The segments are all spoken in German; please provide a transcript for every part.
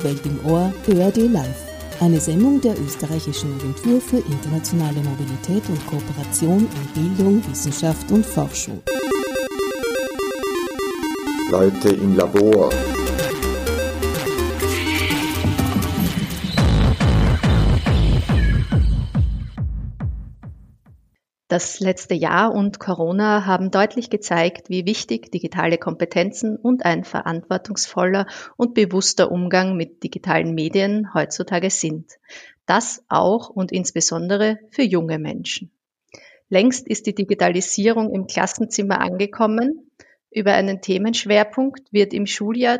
Welt im Ohr, ÖRD Live. Eine Sendung der Österreichischen Agentur für internationale Mobilität und Kooperation in Bildung, Wissenschaft und Forschung. Leute im Labor. Das letzte Jahr und Corona haben deutlich gezeigt, wie wichtig digitale Kompetenzen und ein verantwortungsvoller und bewusster Umgang mit digitalen Medien heutzutage sind. Das auch und insbesondere für junge Menschen. Längst ist die Digitalisierung im Klassenzimmer angekommen. Über einen Themenschwerpunkt wird im Schuljahr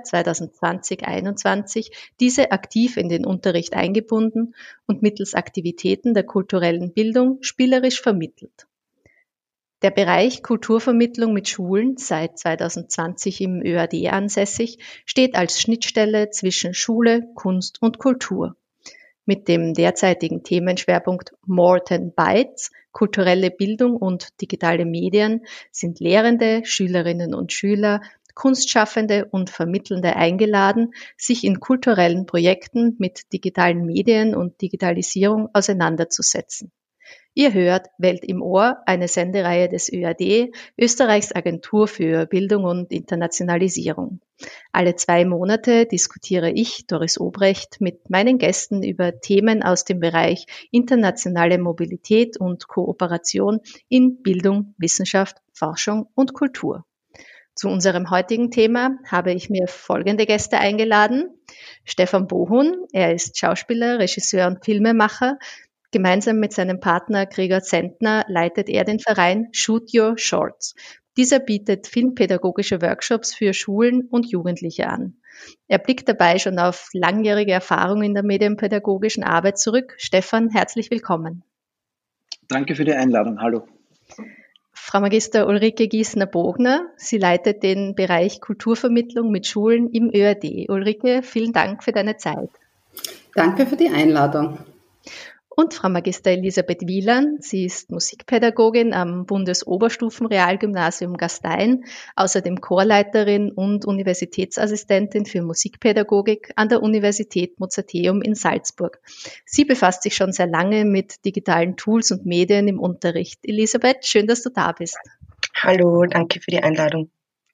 2020/21 diese aktiv in den Unterricht eingebunden und mittels Aktivitäten der kulturellen Bildung spielerisch vermittelt. Der Bereich Kulturvermittlung mit Schulen, seit 2020 im ÖAD ansässig, steht als Schnittstelle zwischen Schule, Kunst und Kultur. Mit dem derzeitigen Themenschwerpunkt More than Bytes, kulturelle Bildung und digitale Medien sind Lehrende, Schülerinnen und Schüler, Kunstschaffende und Vermittelnde eingeladen, sich in kulturellen Projekten mit digitalen Medien und Digitalisierung auseinanderzusetzen. Ihr hört Welt im Ohr, eine Sendereihe des ÖAD, Österreichs Agentur für Bildung und Internationalisierung. Alle 2 Monate diskutiere ich, Doris Obrecht, mit meinen Gästen über Themen aus dem Bereich internationale Mobilität und Kooperation in Bildung, Wissenschaft, Forschung und Kultur. Zu unserem heutigen Thema habe ich mir folgende Gäste eingeladen. Stefan Bohun, er ist Schauspieler, Regisseur und Filmemacher. Gemeinsam mit seinem Partner Gregor Zentner leitet er den Verein Shoot Your Shorts. Dieser bietet filmpädagogische Workshops für Schulen und Jugendliche an. Er blickt dabei schon auf langjährige Erfahrung in der medienpädagogischen Arbeit zurück. Stefan, herzlich willkommen. Danke für die Einladung. Hallo. Frau Magister Ulrike Giesner-Bogner, sie leitet den Bereich Kulturvermittlung mit Schulen im ÖAD. Ulrike, vielen Dank für deine Zeit. Danke für die Einladung. Und Frau Magister Elisabeth Wieland, sie ist Musikpädagogin am Bundesoberstufenrealgymnasium Gastein, außerdem Chorleiterin und Universitätsassistentin für Musikpädagogik an der Universität Mozarteum in Salzburg. Sie befasst sich schon sehr lange mit digitalen Tools und Medien im Unterricht. Elisabeth, schön, dass du da bist. Hallo, danke für die Einladung.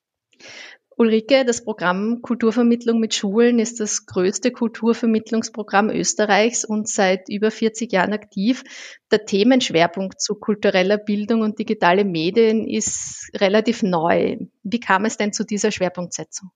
Ulrike, das Programm Kulturvermittlung mit Schulen ist das größte Kulturvermittlungsprogramm Österreichs und seit über 40 Jahren aktiv. Der Themenschwerpunkt zu kultureller Bildung und digitale Medien ist relativ neu. Wie kam es denn zu dieser Schwerpunktsetzung?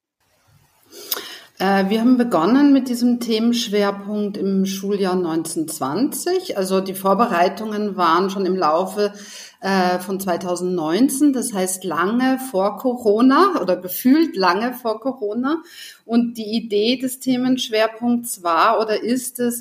Wir haben begonnen mit diesem Themenschwerpunkt im Schuljahr 1920. Also die Vorbereitungen waren schon im Laufe von 2019, das heißt lange vor Corona oder gefühlt lange vor Corona. Und die Idee des Themenschwerpunkts war oder ist es,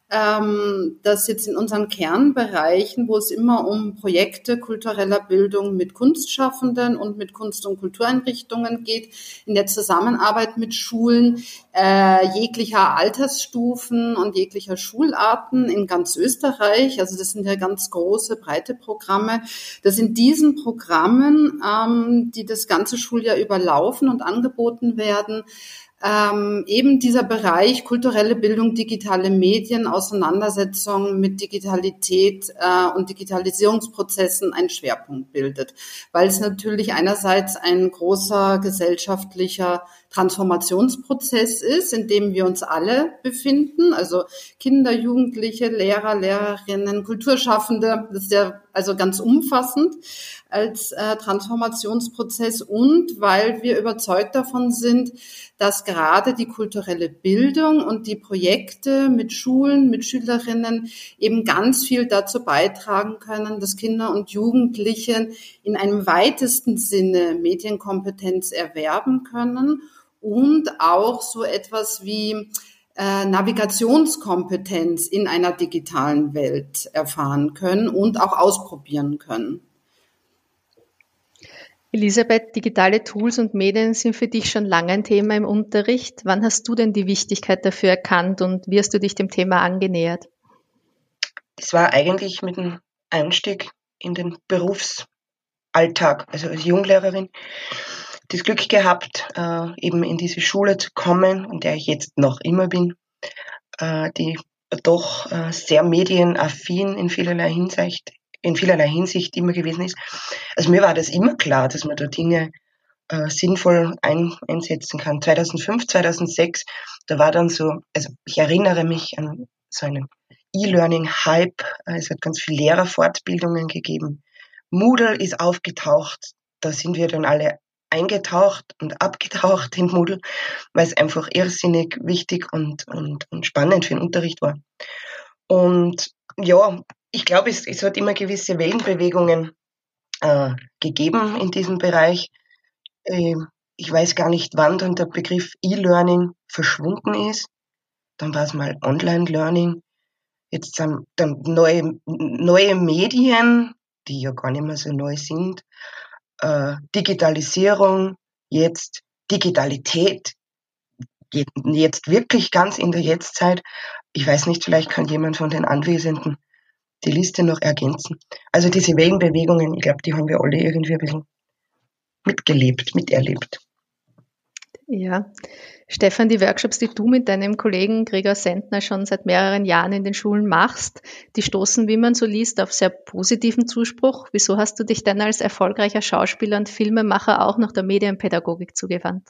dass jetzt in unseren Kernbereichen, wo es immer um Projekte kultureller Bildung mit Kunstschaffenden und mit Kunst- und Kultureinrichtungen geht, in der Zusammenarbeit mit Schulen jeglicher Altersstufen und jeglicher Schularten in ganz Österreich, also das sind ja ganz große, breite Programme, dass in diesen Programmen, die das ganze Schuljahr überlaufen und angeboten werden, eben dieser Bereich kulturelle Bildung, digitale Medien, Auseinandersetzung mit Digitalität und Digitalisierungsprozessen einen Schwerpunkt bildet, weil es natürlich einerseits ein großer gesellschaftlicher Transformationsprozess ist, in dem wir uns alle befinden, also Kinder, Jugendliche, Lehrer, Lehrerinnen, Kulturschaffende, das ist ja also ganz umfassend als Transformationsprozess und weil wir überzeugt davon sind, dass gerade die kulturelle Bildung und die Projekte mit Schulen, mit Schülerinnen eben ganz viel dazu beitragen können, dass Kinder und Jugendliche in einem weitesten Sinne Medienkompetenz erwerben können und auch so etwas wie Navigationskompetenz in einer digitalen Welt erfahren können und auch ausprobieren können. Elisabeth, digitale Tools und Medien sind für dich schon lange ein Thema im Unterricht. Wann hast du denn die Wichtigkeit dafür erkannt und wie hast du dich dem Thema angenähert? Das war eigentlich mit dem Einstieg in den Berufsalltag, also als Junglehrerin, das Glück gehabt, eben in diese Schule zu kommen, in der ich jetzt noch immer bin, die doch sehr medienaffin in vielerlei Hinsicht immer gewesen ist. Also mir war das immer klar, dass man da Dinge sinnvoll einsetzen kann. 2005, 2006, da war dann so, also ich erinnere mich an so einen E-Learning-Hype. Es hat ganz viele Lehrerfortbildungen gegeben. Moodle ist aufgetaucht. Da sind wir dann alle eingetaucht und abgetaucht in Moodle, weil es einfach irrsinnig wichtig und spannend für den Unterricht war. Und ja, ich glaube, es hat immer gewisse Wellenbewegungen gegeben in diesem Bereich. Ich weiß gar nicht, wann dann der Begriff E-Learning verschwunden ist. Dann war es mal Online-Learning. Jetzt sind dann neue Medien, die ja gar nicht mehr so neu sind. Digitalisierung, jetzt Digitalität, jetzt wirklich ganz in der Jetztzeit. Ich weiß nicht, vielleicht kann jemand von den Anwesenden die Liste noch ergänzen. Also diese Wellenbewegungen, ich glaube, die haben wir alle irgendwie ein bisschen miterlebt. Ja, Stefan, die Workshops, die du mit deinem Kollegen Gregor Sentner schon seit mehreren Jahren in den Schulen machst, die stoßen, wie man so liest, auf sehr positiven Zuspruch. Wieso hast du dich denn als erfolgreicher Schauspieler und Filmemacher auch noch der Medienpädagogik zugewandt?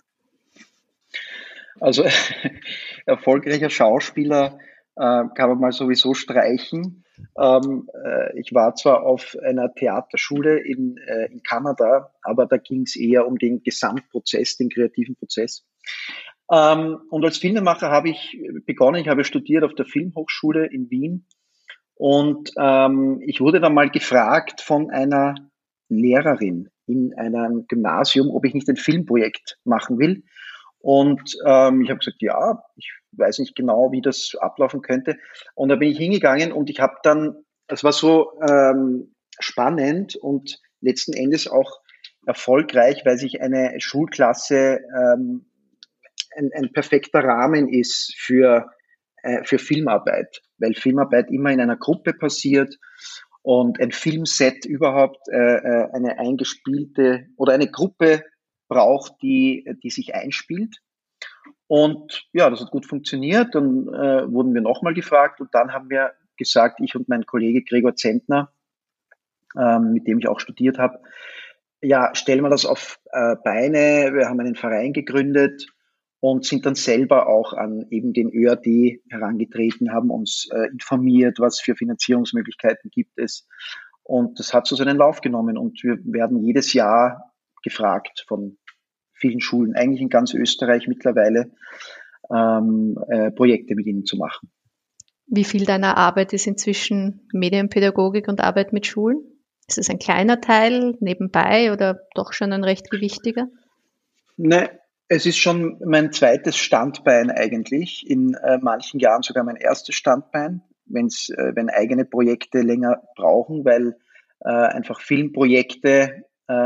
Also erfolgreicher Schauspieler kann man mal sowieso streichen. Ich war zwar auf einer Theaterschule in Kanada, aber da ging es eher um den Gesamtprozess, den kreativen Prozess. Und als Filmemacher habe ich begonnen, ich habe studiert auf der Filmhochschule in Wien und ich wurde dann mal gefragt von einer Lehrerin in einem Gymnasium, ob ich nicht ein Filmprojekt machen will. Und ich habe gesagt, ja, ich weiß nicht genau, wie das ablaufen könnte. Und da bin ich hingegangen und ich habe dann, es war so spannend und letzten Endes auch erfolgreich, weil sich eine Schulklasse ein perfekter Rahmen ist für Filmarbeit, weil Filmarbeit immer in einer Gruppe passiert und ein Filmset überhaupt eine eingespielte oder eine Gruppe braucht, die sich einspielt. Und ja, das hat gut funktioniert. Dann wurden wir nochmal gefragt und dann haben wir gesagt, ich und mein Kollege Gregor Sentner, mit dem ich auch studiert habe, ja, stellen wir das auf Beine. Wir haben einen Verein gegründet und sind dann selber auch an eben den ÖAD herangetreten, haben uns informiert, was für Finanzierungsmöglichkeiten gibt es. Und das hat so seinen Lauf genommen und wir werden jedes Jahr gefragt von vielen Schulen, eigentlich in ganz Österreich mittlerweile, Projekte mit ihnen zu machen. Wie viel deiner Arbeit ist inzwischen Medienpädagogik und Arbeit mit Schulen? Ist es ein kleiner Teil nebenbei oder doch schon ein recht gewichtiger? Nein, es ist schon mein zweites Standbein eigentlich, in manchen Jahren sogar mein erstes Standbein, wenn eigene Projekte länger brauchen, weil einfach Filmprojekte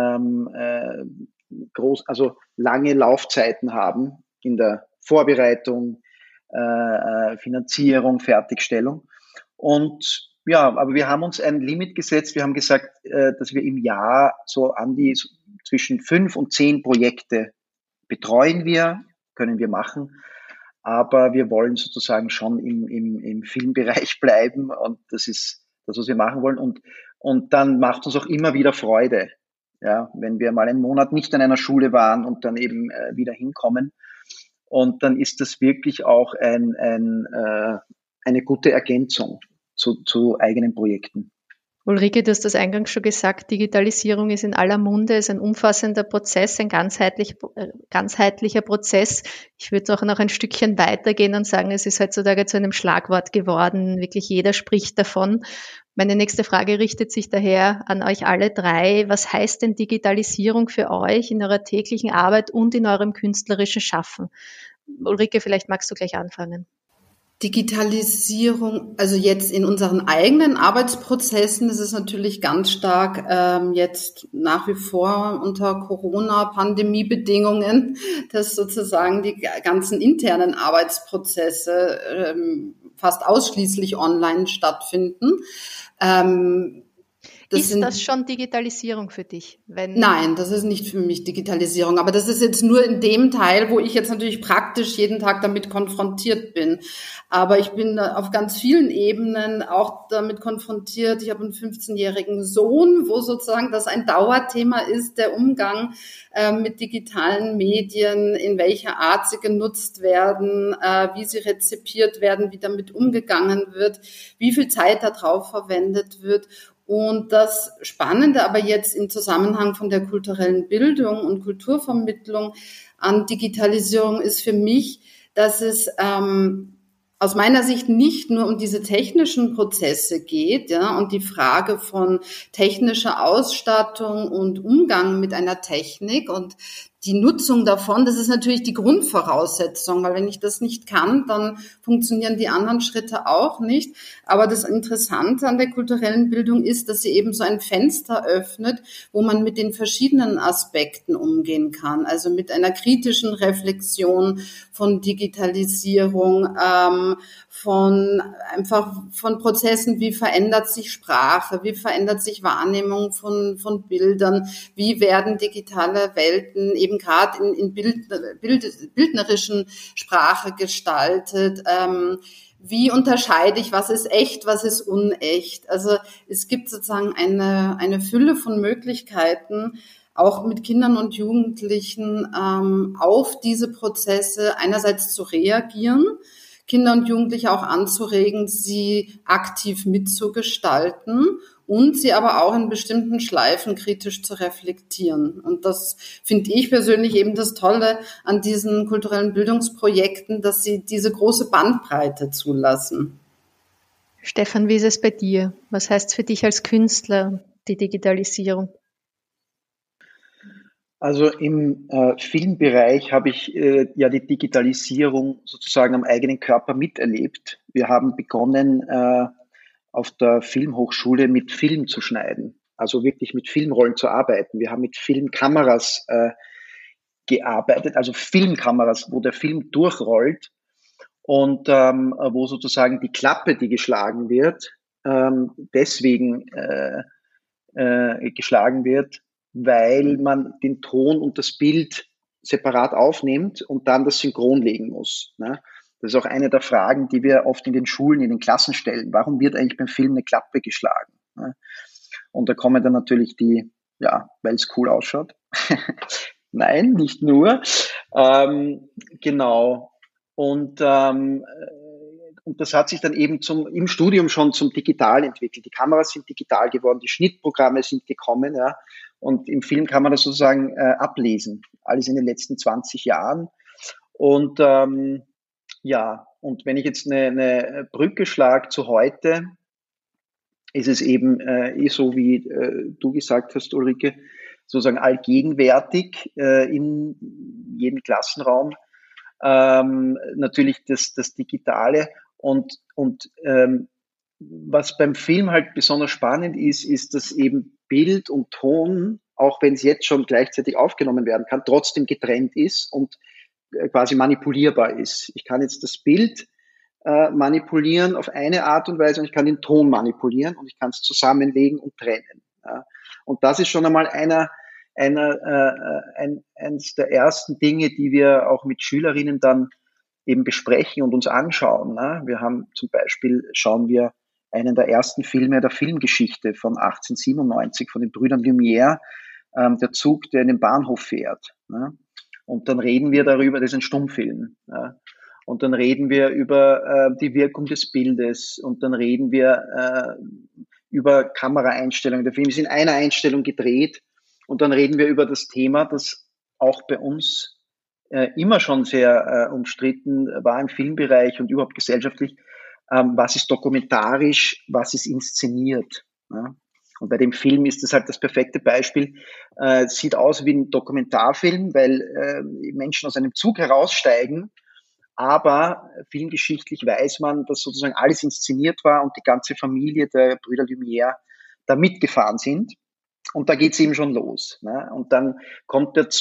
also lange Laufzeiten haben in der Vorbereitung, Finanzierung, Fertigstellung. Und ja, aber wir haben uns ein Limit gesetzt. Wir haben gesagt, dass wir im Jahr so zwischen 5 und 10 Projekte betreuen können wir machen. Aber wir wollen sozusagen schon im Filmbereich bleiben und das ist das, was wir machen wollen. Und dann macht uns auch immer wieder Freude, ja, wenn wir mal einen Monat nicht an einer Schule waren und dann eben wieder hinkommen. Und dann ist das wirklich auch eine gute Ergänzung zu eigenen Projekten. Ulrike, du hast das eingangs schon gesagt, Digitalisierung ist in aller Munde, ist ein umfassender Prozess, ein ganzheitlicher Prozess. Ich würde auch noch ein Stückchen weitergehen und sagen, es ist heutzutage zu einem Schlagwort geworden. Wirklich jeder spricht davon. Meine nächste Frage richtet sich daher an euch alle drei. Was heißt denn Digitalisierung für euch in eurer täglichen Arbeit und in eurem künstlerischen Schaffen? Ulrike, vielleicht magst du gleich anfangen. Digitalisierung, also jetzt in unseren eigenen Arbeitsprozessen ist es natürlich ganz stark jetzt nach wie vor unter Corona-Pandemie-Bedingungen, dass sozusagen die ganzen internen Arbeitsprozesse Ich fast ausschließlich online stattfinden. Ist das schon Digitalisierung für dich? Nein, das ist nicht für mich Digitalisierung, aber das ist jetzt nur in dem Teil, wo ich jetzt natürlich praktisch jeden Tag damit konfrontiert bin. Aber ich bin auf ganz vielen Ebenen auch damit konfrontiert. Ich habe einen 15-jährigen Sohn, wo sozusagen das ein Dauerthema ist, der Umgang mit digitalen Medien, in welcher Art sie genutzt werden, wie sie rezipiert werden, wie damit umgegangen wird, wie viel Zeit darauf verwendet wird. Und das Spannende aber jetzt im Zusammenhang von der kulturellen Bildung und Kulturvermittlung an Digitalisierung ist für mich, dass es aus meiner Sicht nicht nur um diese technischen Prozesse geht, ja, und die Frage von technischer Ausstattung und Umgang mit einer Technik und die Nutzung davon, das ist natürlich die Grundvoraussetzung, weil wenn ich das nicht kann, dann funktionieren die anderen Schritte auch nicht. Aber das Interessante an der kulturellen Bildung ist, dass sie eben so ein Fenster öffnet, wo man mit den verschiedenen Aspekten umgehen kann. Also mit einer kritischen Reflexion von Digitalisierung, von Prozessen, wie verändert sich Sprache, wie verändert sich Wahrnehmung von Bildern, wie werden digitale Welten eben gerade in bildnerischen Sprache gestaltet, wie unterscheide ich, was ist echt, was ist unecht. Also es gibt sozusagen eine Fülle von Möglichkeiten, auch mit Kindern und Jugendlichen auf diese Prozesse einerseits zu reagieren, Kinder und Jugendliche auch anzuregen, sie aktiv mitzugestalten und sie aber auch in bestimmten Schleifen kritisch zu reflektieren. Und das finde ich persönlich eben das Tolle an diesen kulturellen Bildungsprojekten, dass sie diese große Bandbreite zulassen. Stefan, wie ist es bei dir? Was heißt für dich als Künstler die Digitalisierung? Also im Filmbereich habe ich ja die Digitalisierung sozusagen am eigenen Körper miterlebt. Wir haben begonnen, auf der Filmhochschule mit Film zu schneiden, also wirklich mit Filmrollen zu arbeiten. Wir haben mit Filmkameras gearbeitet, also Filmkameras, wo der Film durchrollt und wo sozusagen die Klappe, die geschlagen wird, deswegen geschlagen wird, weil man den Ton und das Bild separat aufnimmt und dann das Synchron legen muss. Ne? Das ist auch eine der Fragen, die wir oft in den Schulen, in den Klassen stellen. Warum wird eigentlich beim Film eine Klappe geschlagen? Ne? Und da kommen dann natürlich die, ja, weil es cool ausschaut. Nein, nicht nur. Genau. Und das hat sich dann eben im Studium schon zum Digital entwickelt. Die Kameras sind digital geworden, die Schnittprogramme sind gekommen, ja. Und im Film kann man das sozusagen ablesen. Alles in den letzten 20 Jahren. Und ja, und wenn ich jetzt eine Brücke schlage zu heute, ist es eben so, wie du gesagt hast, Ulrike, sozusagen allgegenwärtig in jedem Klassenraum. Natürlich das Digitale und was beim Film halt besonders spannend ist, dass eben Bild und Ton, auch wenn es jetzt schon gleichzeitig aufgenommen werden kann, trotzdem getrennt ist und quasi manipulierbar ist. Ich kann jetzt das Bild manipulieren auf eine Art und ich kann den Ton manipulieren und ich kann es zusammenlegen und trennen. Ja. Und das ist schon einmal eines der ersten Dinge, die wir auch mit Schülerinnen dann eben besprechen und uns anschauen. Ne? Wir haben zum Beispiel, schauen wir einen der ersten Filme der Filmgeschichte von 1897 von den Brüdern Lumière, der Zug, der in den Bahnhof fährt. Ne? Und dann reden wir darüber, das ist ein Stummfilm. Ja? Und dann reden wir über die Wirkung des Bildes und dann reden wir über Kameraeinstellungen. Der Film ist in einer Einstellung gedreht und dann reden wir über das Thema, das auch bei uns immer schon sehr umstritten war im Filmbereich und überhaupt gesellschaftlich. Was ist dokumentarisch, was ist inszeniert? Ja? Und bei dem Film ist das halt das perfekte Beispiel. Sieht aus wie ein Dokumentarfilm, weil Menschen aus einem Zug heraussteigen, aber filmgeschichtlich weiß man, dass sozusagen alles inszeniert war und die ganze Familie der Brüder Lumière da mitgefahren sind. Und da geht's eben schon los. Ne? Und dann kommt der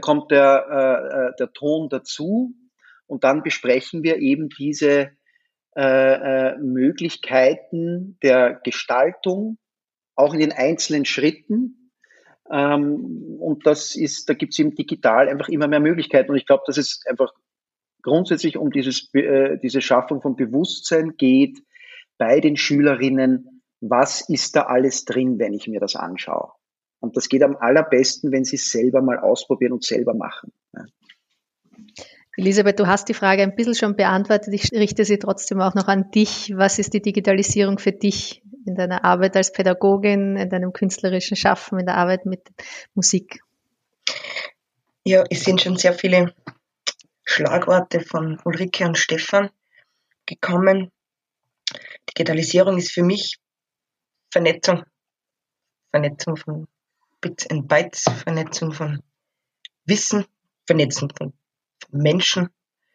Ton dazu und dann besprechen wir eben diese Möglichkeiten der Gestaltung auch in den einzelnen Schritten. Und da gibt es eben digital einfach immer mehr Möglichkeiten. Und ich glaube, dass es einfach grundsätzlich um diese Schaffung von Bewusstsein geht bei den Schülerinnen. Was ist da alles drin, wenn ich mir das anschaue? Und das geht am allerbesten, wenn sie es selber mal ausprobieren und selber machen. Elisabeth, du hast die Frage ein bisschen schon beantwortet. Ich richte sie trotzdem auch noch an dich. Was ist die Digitalisierung für dich in deiner Arbeit als Pädagogin, in deinem künstlerischen Schaffen, in der Arbeit mit Musik? Ja, es sind schon sehr viele Schlagworte von Ulrike und Stefan gekommen. Digitalisierung ist für mich Vernetzung von Bits and Bytes, Vernetzung von Wissen, Vernetzung von Menschen,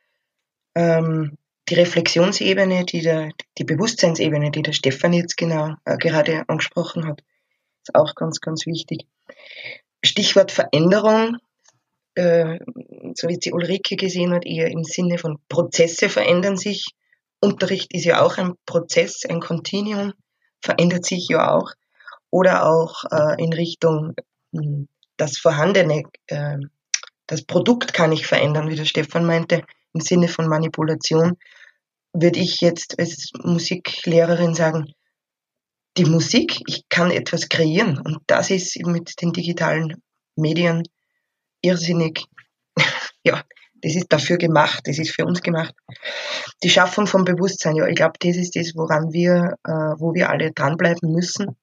die Reflexionsebene, die Bewusstseinsebene, die der Stefan jetzt gerade angesprochen hat, ist auch ganz, ganz wichtig. Stichwort Veränderung, so wie die Ulrike gesehen hat, eher im Sinne von Prozesse verändern sich. Unterricht ist ja auch ein Prozess, ein Kontinuum, verändert sich ja auch. Oder auch in Richtung das Vorhandene, das Produkt kann ich verändern, wie der Stefan meinte, im Sinne von Manipulation, würde ich jetzt als Musiklehrerin sagen, die Musik, ich kann etwas kreieren und das ist mit den digitalen Medien irrsinnig, ja, das ist dafür gemacht, das ist für uns gemacht. Die Schaffung von Bewusstsein, ja, ich glaube, das ist das, wo wir alle dranbleiben müssen.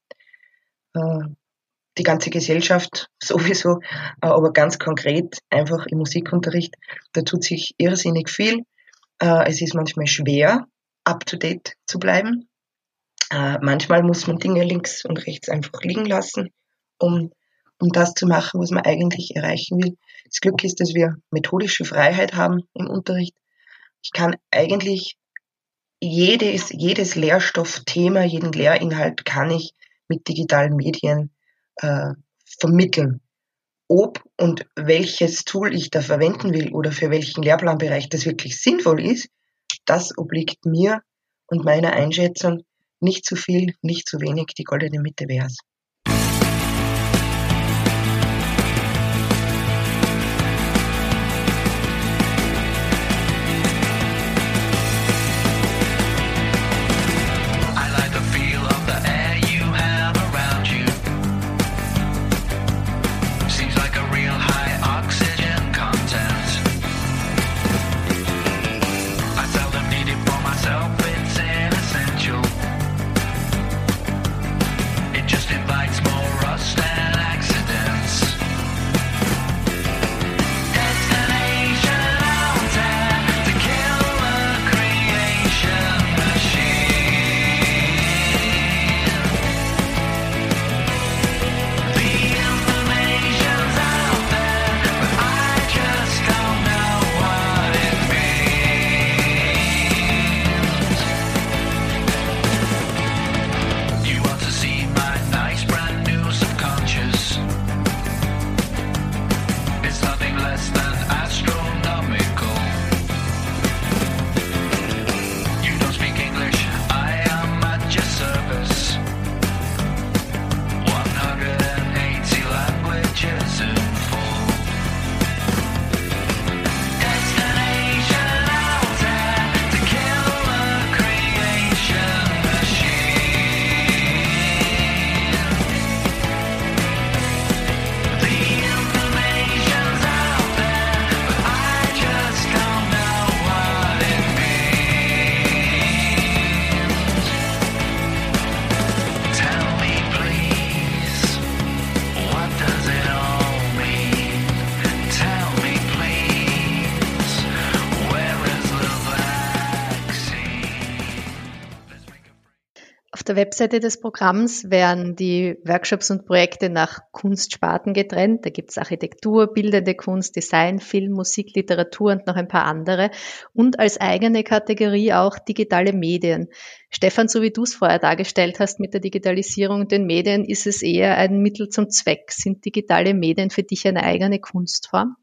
Die ganze Gesellschaft sowieso, aber ganz konkret einfach im Musikunterricht, da tut sich irrsinnig viel. Es ist manchmal schwer, up-to-date zu bleiben. Manchmal muss man Dinge links und rechts einfach liegen lassen, um das zu machen, was man eigentlich erreichen will. Das Glück ist, dass wir methodische Freiheit haben im Unterricht. Ich kann eigentlich jedes Lehrstoffthema, jeden Lehrinhalt kann ich mit digitalen Medien vermitteln. Ob und welches Tool ich da verwenden will oder für welchen Lehrplanbereich das wirklich sinnvoll ist, das obliegt mir und meiner Einschätzung. Nicht zu viel, nicht zu wenig, die goldene Mitte wär's. Auf der Webseite des Programms werden die Workshops und Projekte nach Kunstsparten getrennt. Da gibt es Architektur, bildende Kunst, Design, Film, Musik, Literatur und noch ein paar andere. Und als eigene Kategorie auch digitale Medien. Stefan, so wie du es vorher dargestellt hast mit der Digitalisierung und den Medien, ist es eher ein Mittel zum Zweck. Sind digitale Medien für dich eine eigene Kunstform?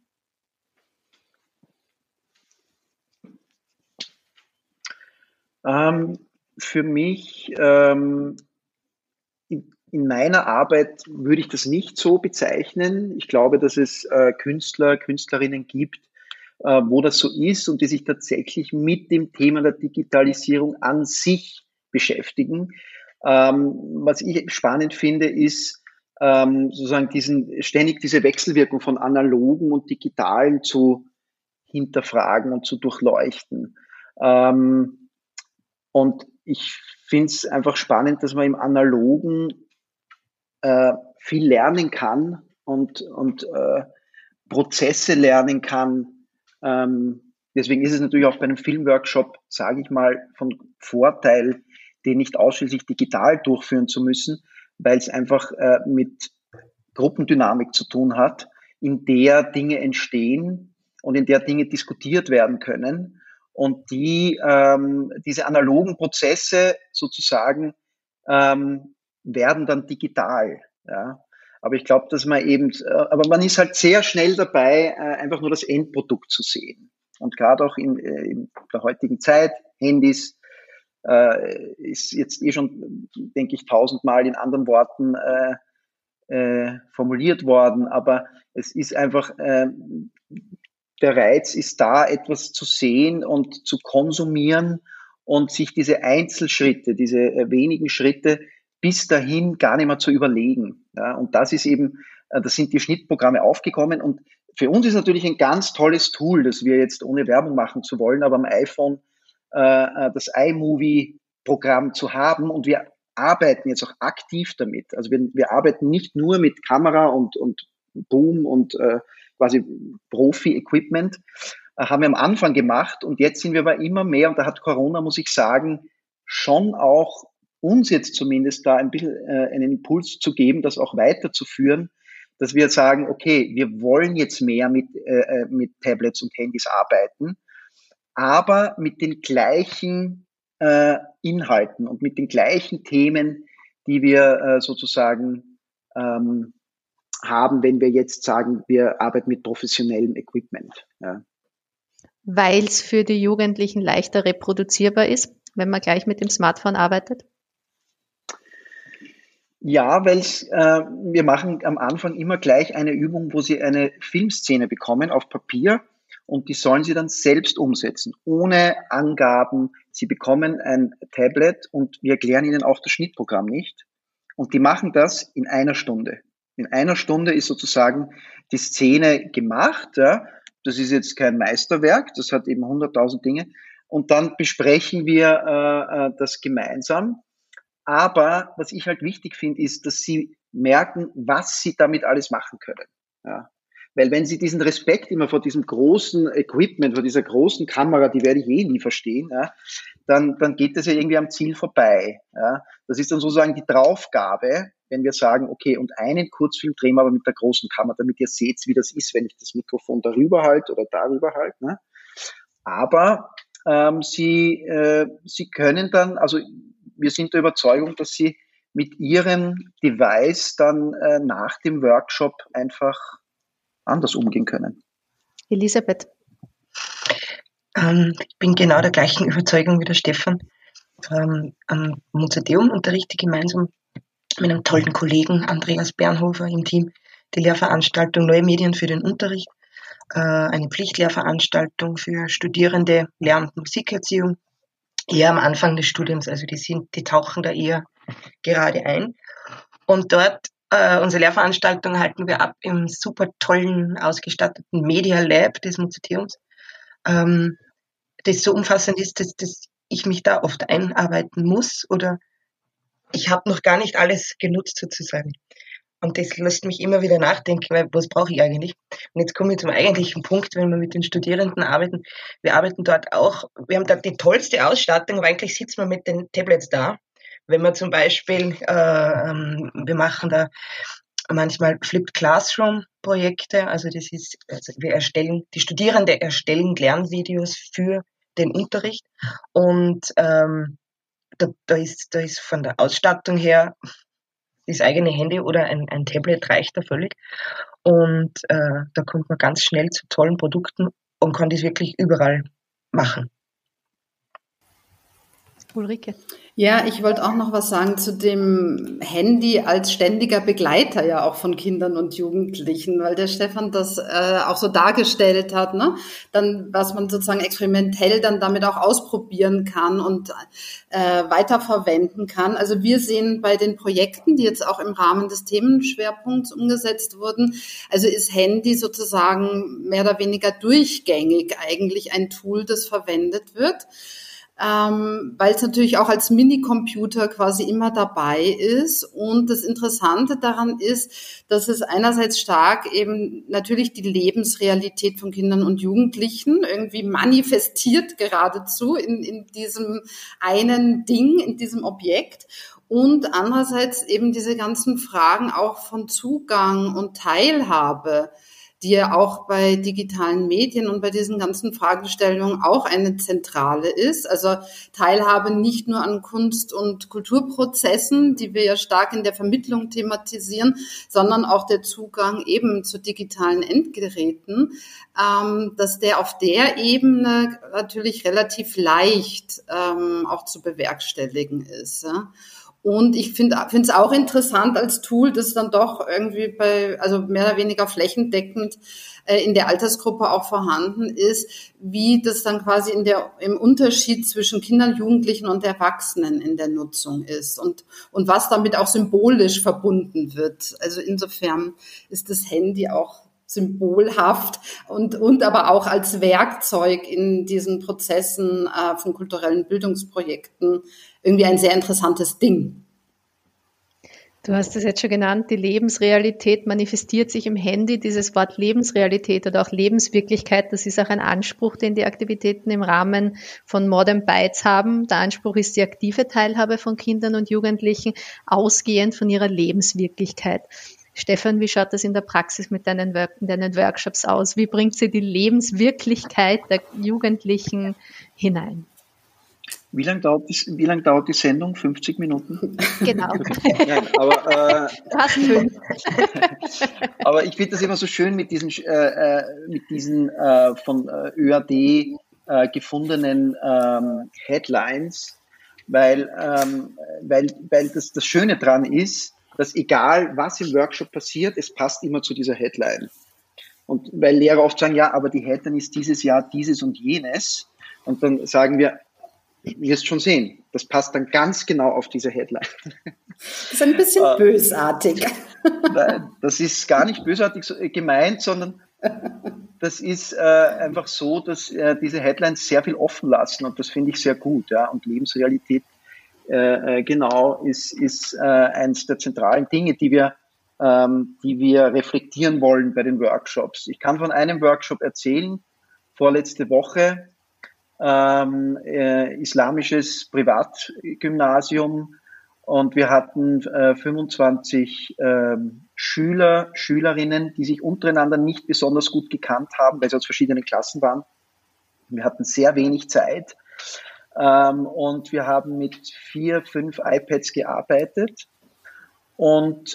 Für mich, in meiner Arbeit würde ich das nicht so bezeichnen. Ich glaube, dass es Künstler, Künstlerinnen gibt, wo das so ist und die sich tatsächlich mit dem Thema der Digitalisierung an sich beschäftigen. Was ich spannend finde, ist sozusagen ständig diese Wechselwirkung von analogen und digitalen zu hinterfragen und zu durchleuchten. Und ich finde es einfach spannend, dass man im Analogen viel lernen kann und Prozesse lernen kann. Deswegen ist es natürlich auch bei einem Filmworkshop, sage ich mal, von Vorteil, den nicht ausschließlich digital durchführen zu müssen, weil es einfach mit Gruppendynamik zu tun hat, in der Dinge entstehen und in der Dinge diskutiert werden können und diese analogen Prozesse sozusagen werden dann digital. Ja. Aber ich glaube, dass aber man ist halt sehr schnell dabei, einfach nur das Endprodukt zu sehen. Und gerade auch in der heutigen Zeit, Handys, ist jetzt schon, denke ich, 1000-mal in anderen Worten formuliert worden. Aber es ist einfach, der Reiz ist da, etwas zu sehen und zu konsumieren und sich diese Einzelschritte, diese wenigen Schritte bis dahin gar nicht mehr zu überlegen. Ja, und das ist eben, da sind die Schnittprogramme aufgekommen und für uns ist natürlich ein ganz tolles Tool, das wir jetzt, ohne Werbung machen zu wollen, aber am iPhone das iMovie-Programm zu haben und wir arbeiten jetzt auch aktiv damit. Also wir arbeiten nicht nur mit Kamera und Boom und quasi Profi-Equipment, haben wir am Anfang gemacht und jetzt sind wir aber immer mehr, und da hat Corona, muss ich sagen, schon auch uns jetzt zumindest da ein bisschen einen Impuls zu geben, das auch weiterzuführen, dass wir sagen, okay, wir wollen jetzt mehr mit Tablets und Handys arbeiten, aber mit den gleichen Inhalten und mit den gleichen Themen, die wir sozusagen haben, wenn wir jetzt sagen, wir arbeiten mit professionellem Equipment. Ja. Weil es für die Jugendlichen leichter reproduzierbar ist, wenn man gleich mit dem Smartphone arbeitet? Ja, weil wir machen am Anfang immer gleich eine Übung, wo sie eine Filmszene bekommen auf Papier und die sollen sie dann selbst umsetzen, ohne Angaben. Sie bekommen ein Tablet und wir erklären ihnen auch das Schnittprogramm nicht. Und die machen das in einer Stunde. In einer Stunde ist sozusagen die Szene gemacht. Ja. Das ist jetzt kein Meisterwerk, das hat eben 100.000 Dinge. Und dann besprechen wir das gemeinsam. Aber was ich halt wichtig finde, ist, dass sie merken, was sie damit alles machen können. Ja. Weil wenn sie diesen Respekt immer vor diesem großen Equipment, vor dieser großen Kamera, die werde ich eh nie verstehen, ja, dann geht das ja irgendwie am Ziel vorbei. Ja. Das ist dann sozusagen die Draufgabe, wenn wir sagen, okay, und einen Kurzfilm drehen wir aber mit der großen Kamera, damit ihr seht, wie das ist, wenn ich das Mikrofon darüber halte oder darüber halte. Ne. Aber sie können dann, also wir sind der Überzeugung, dass sie mit ihrem Device dann nach dem Workshop einfach anders umgehen können. Elisabeth? Ich bin genau der gleichen Überzeugung wie der Stefan. Am Mozarteum unterrichte ich gemeinsam mit einem tollen Kollegen, Andreas Bernhofer, im Team die Lehrveranstaltung Neue Medien für den Unterricht, eine Pflichtlehrveranstaltung für Studierende Lehr- und Musikerziehung, eher am Anfang des Studiums, also die tauchen da eher gerade ein. Und dort, unsere Lehrveranstaltung halten wir ab im super tollen, ausgestatteten Media Lab des Mozarteums, das so umfassend ist, dass ich mich da oft einarbeiten muss oder ich habe noch gar nicht alles genutzt sozusagen. Und das lässt mich immer wieder nachdenken, weil was brauche ich eigentlich? Und jetzt komme ich zum eigentlichen Punkt, wenn wir mit den Studierenden arbeiten. Wir arbeiten dort auch, wir haben da die tollste Ausstattung, aber eigentlich sitzen wir mit den Tablets da. Wenn wir zum Beispiel, wir machen da manchmal Flipped Classroom Projekte, also das ist, also die Studierende erstellen Lernvideos für den Unterricht und da ist von der Ausstattung her das eigene Handy oder ein Tablet reicht da völlig. Und da kommt man ganz schnell zu tollen Produkten und kann das wirklich überall machen. Ulrike. Ja, ich wollte auch noch was sagen zu dem Handy als ständiger Begleiter ja auch von Kindern und Jugendlichen, weil der Stefan das auch so dargestellt hat, ne? Dann, was man sozusagen experimentell dann damit auch ausprobieren kann und weiterverwenden kann. Also wir sehen bei den Projekten, die jetzt auch im Rahmen des Themenschwerpunkts umgesetzt wurden, also ist Handy sozusagen mehr oder weniger durchgängig eigentlich ein Tool, das verwendet wird. Weil es natürlich auch als Minicomputer quasi immer dabei ist. Und das Interessante daran ist, dass es einerseits stark eben natürlich die Lebensrealität von Kindern und Jugendlichen irgendwie manifestiert geradezu in diesem einen Ding, in diesem Objekt. Und andererseits eben diese ganzen Fragen auch von Zugang und Teilhabe, die ja auch bei digitalen Medien und bei diesen ganzen Fragestellungen auch eine zentrale ist. Also Teilhabe nicht nur an Kunst- und Kulturprozessen, die wir ja stark in der Vermittlung thematisieren, sondern auch der Zugang eben zu digitalen Endgeräten, dass der auf der Ebene natürlich relativ leicht auch zu bewerkstelligen ist. Ja. Und ich finde es auch interessant als Tool, das dann doch irgendwie also mehr oder weniger flächendeckend in der Altersgruppe auch vorhanden ist, wie das dann quasi im Unterschied zwischen Kindern, Jugendlichen und Erwachsenen in der Nutzung ist und was damit auch symbolisch verbunden wird. Also insofern ist das Handy auch symbolhaft und aber auch als Werkzeug in diesen Prozessen von kulturellen Bildungsprojekten irgendwie ein sehr interessantes Ding. Du hast es jetzt schon genannt, die Lebensrealität manifestiert sich im Handy. Dieses Wort Lebensrealität oder auch Lebenswirklichkeit, das ist auch ein Anspruch, den die Aktivitäten im Rahmen von Modern Bytes haben. Der Anspruch ist die aktive Teilhabe von Kindern und Jugendlichen, ausgehend von ihrer Lebenswirklichkeit. Stefan, wie schaut das in der Praxis mit deinen Workshops aus? Wie bringt sie die Lebenswirklichkeit der Jugendlichen hinein? Wie lang dauert die Sendung? 50 Minuten? Genau. Nein, aber, du hast 5. Aber ich finde das immer so schön mit diesen von ÖAD gefundenen Headlines, weil das Schöne dran ist, dass egal was im Workshop passiert, es passt immer zu dieser Headline. Und weil Lehrer oft sagen, ja, aber die Headline ist dieses Jahr dieses und jenes. Und dann sagen wir, wirst schon sehen, das passt dann ganz genau auf diese Headline. Das ist ein bisschen bösartig. Das ist gar nicht bösartig gemeint, sondern das ist einfach so, dass diese Headlines sehr viel offen lassen und das finde ich sehr gut. Ja? Und Lebensrealität genau ist eines der zentralen Dinge, die wir reflektieren wollen bei den Workshops. Ich kann von einem Workshop erzählen, vorletzte Woche, islamisches Privatgymnasium und wir hatten 25 Schüler, Schülerinnen, die sich untereinander nicht besonders gut gekannt haben, weil sie aus verschiedenen Klassen waren. Wir hatten sehr wenig Zeit und wir haben mit 4, 5 iPads gearbeitet und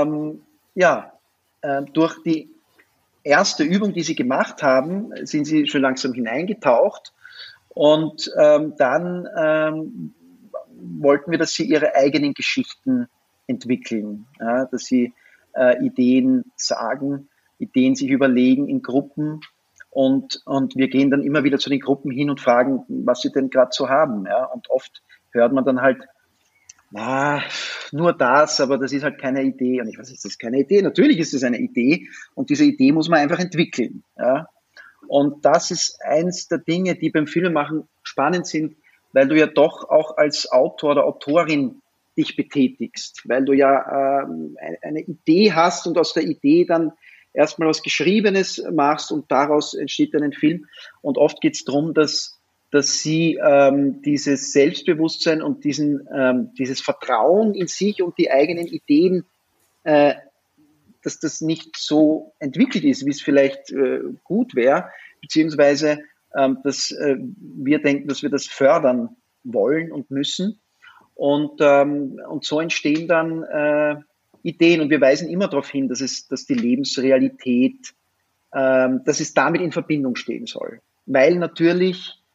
durch die erste Übung, die sie gemacht haben, sind sie schon langsam hineingetaucht. Und dann wollten wir, dass sie ihre eigenen Geschichten entwickeln, ja, dass sie Ideen sagen, Ideen sich überlegen in Gruppen und wir gehen dann immer wieder zu den Gruppen hin und fragen, was sie denn gerade so haben. Ja. Und oft hört man dann halt, nur das, aber das ist halt keine Idee. Und ich weiß, ist das keine Idee? Natürlich ist es eine Idee und diese Idee muss man einfach entwickeln. Ja. Und das ist eins der Dinge, die beim Filmemachen spannend sind, weil du ja doch auch als Autor oder Autorin dich betätigst, weil du ja eine Idee hast und aus der Idee dann erstmal was Geschriebenes machst und daraus entsteht dann ein Film. Und oft geht es darum, dass sie dieses Selbstbewusstsein und dieses Vertrauen in sich und die eigenen Ideen dass das nicht so entwickelt ist, wie es vielleicht gut wäre, beziehungsweise dass wir denken, dass wir das fördern wollen und müssen. Und so entstehen dann Ideen. Und wir weisen immer darauf hin, dass die Lebensrealität, dass es damit in Verbindung stehen soll. Weil natürlich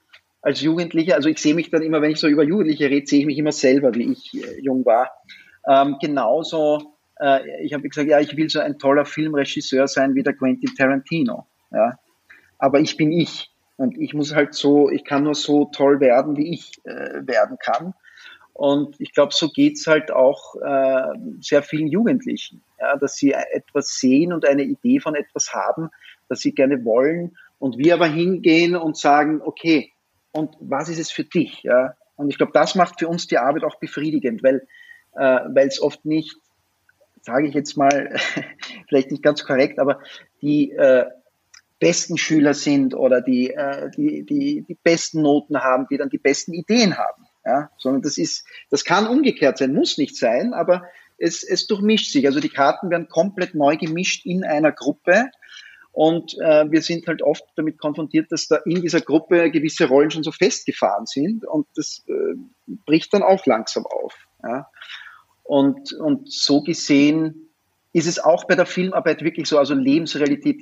als Jugendlicher, also ich sehe mich dann immer, wenn ich so über Jugendliche rede, sehe ich mich immer selber, wie ich jung war. Genauso, ich habe gesagt, ja, ich will so ein toller Filmregisseur sein wie der Quentin Tarantino. Ja. Aber ich bin ich. Und ich muss halt so, ich kann nur so toll werden, wie ich werden kann. Und ich glaube, so geht's halt auch sehr vielen Jugendlichen, ja, dass sie etwas sehen und eine Idee von etwas haben, das sie gerne wollen. Und wir aber hingehen und sagen, okay, und was ist es für dich? Ja? Und ich glaube, das macht für uns die Arbeit auch befriedigend, weil es oft nicht, sage ich jetzt mal, vielleicht nicht ganz korrekt, aber die besten Schüler sind oder die besten Noten haben, die dann die besten Ideen haben. Ja? Sondern das kann umgekehrt sein, muss nicht sein, aber es durchmischt sich. Also die Karten werden komplett neu gemischt in einer Gruppe. Und wir sind halt oft damit konfrontiert, dass da in dieser Gruppe gewisse Rollen schon so festgefahren sind und das bricht dann auch langsam auf. Ja? Und so gesehen ist es auch bei der Filmarbeit wirklich so, also Lebensrealität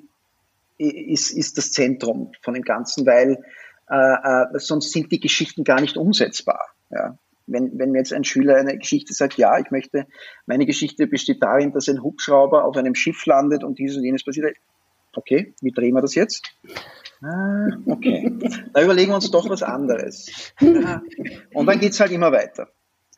ist das Zentrum von dem Ganzen, weil sonst sind die Geschichten gar nicht umsetzbar. Ja? Wenn jetzt ein Schüler eine Geschichte sagt, ja, meine Geschichte besteht darin, dass ein Hubschrauber auf einem Schiff landet und dieses und jenes passiert. Okay, wie drehen wir das jetzt? Okay, da überlegen wir uns doch was anderes. Und dann geht's halt immer weiter.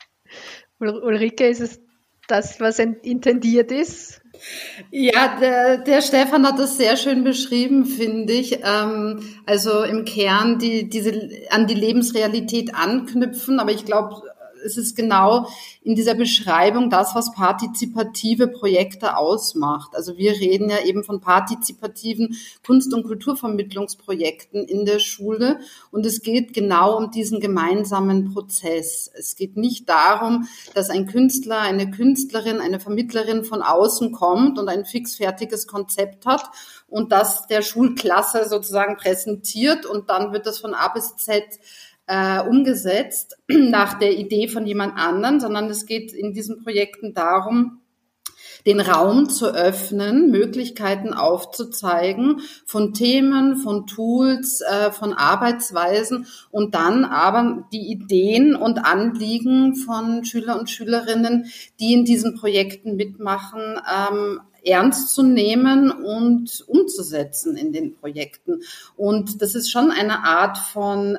Ulrike, ist es das, was intendiert ist? Ja, der Stefan hat das sehr schön beschrieben, finde ich. Also im Kern diese an die Lebensrealität anknüpfen, aber ich glaube, es ist genau in dieser Beschreibung das, was partizipative Projekte ausmacht. Also wir reden ja eben von partizipativen Kunst- und Kulturvermittlungsprojekten in der Schule und es geht genau um diesen gemeinsamen Prozess. Es geht nicht darum, dass ein Künstler, eine Künstlerin, eine Vermittlerin von außen kommt und ein fixfertiges Konzept hat und das der Schulklasse sozusagen präsentiert und dann wird das von A bis Z umgesetzt nach der Idee von jemand anderen, sondern es geht in diesen Projekten darum, den Raum zu öffnen, Möglichkeiten aufzuzeigen von Themen, von Tools, von Arbeitsweisen und dann aber die Ideen und Anliegen von Schüler und Schülerinnen, die in diesen Projekten mitmachen, ernst zu nehmen und umzusetzen in den Projekten. Und das ist schon eine Art von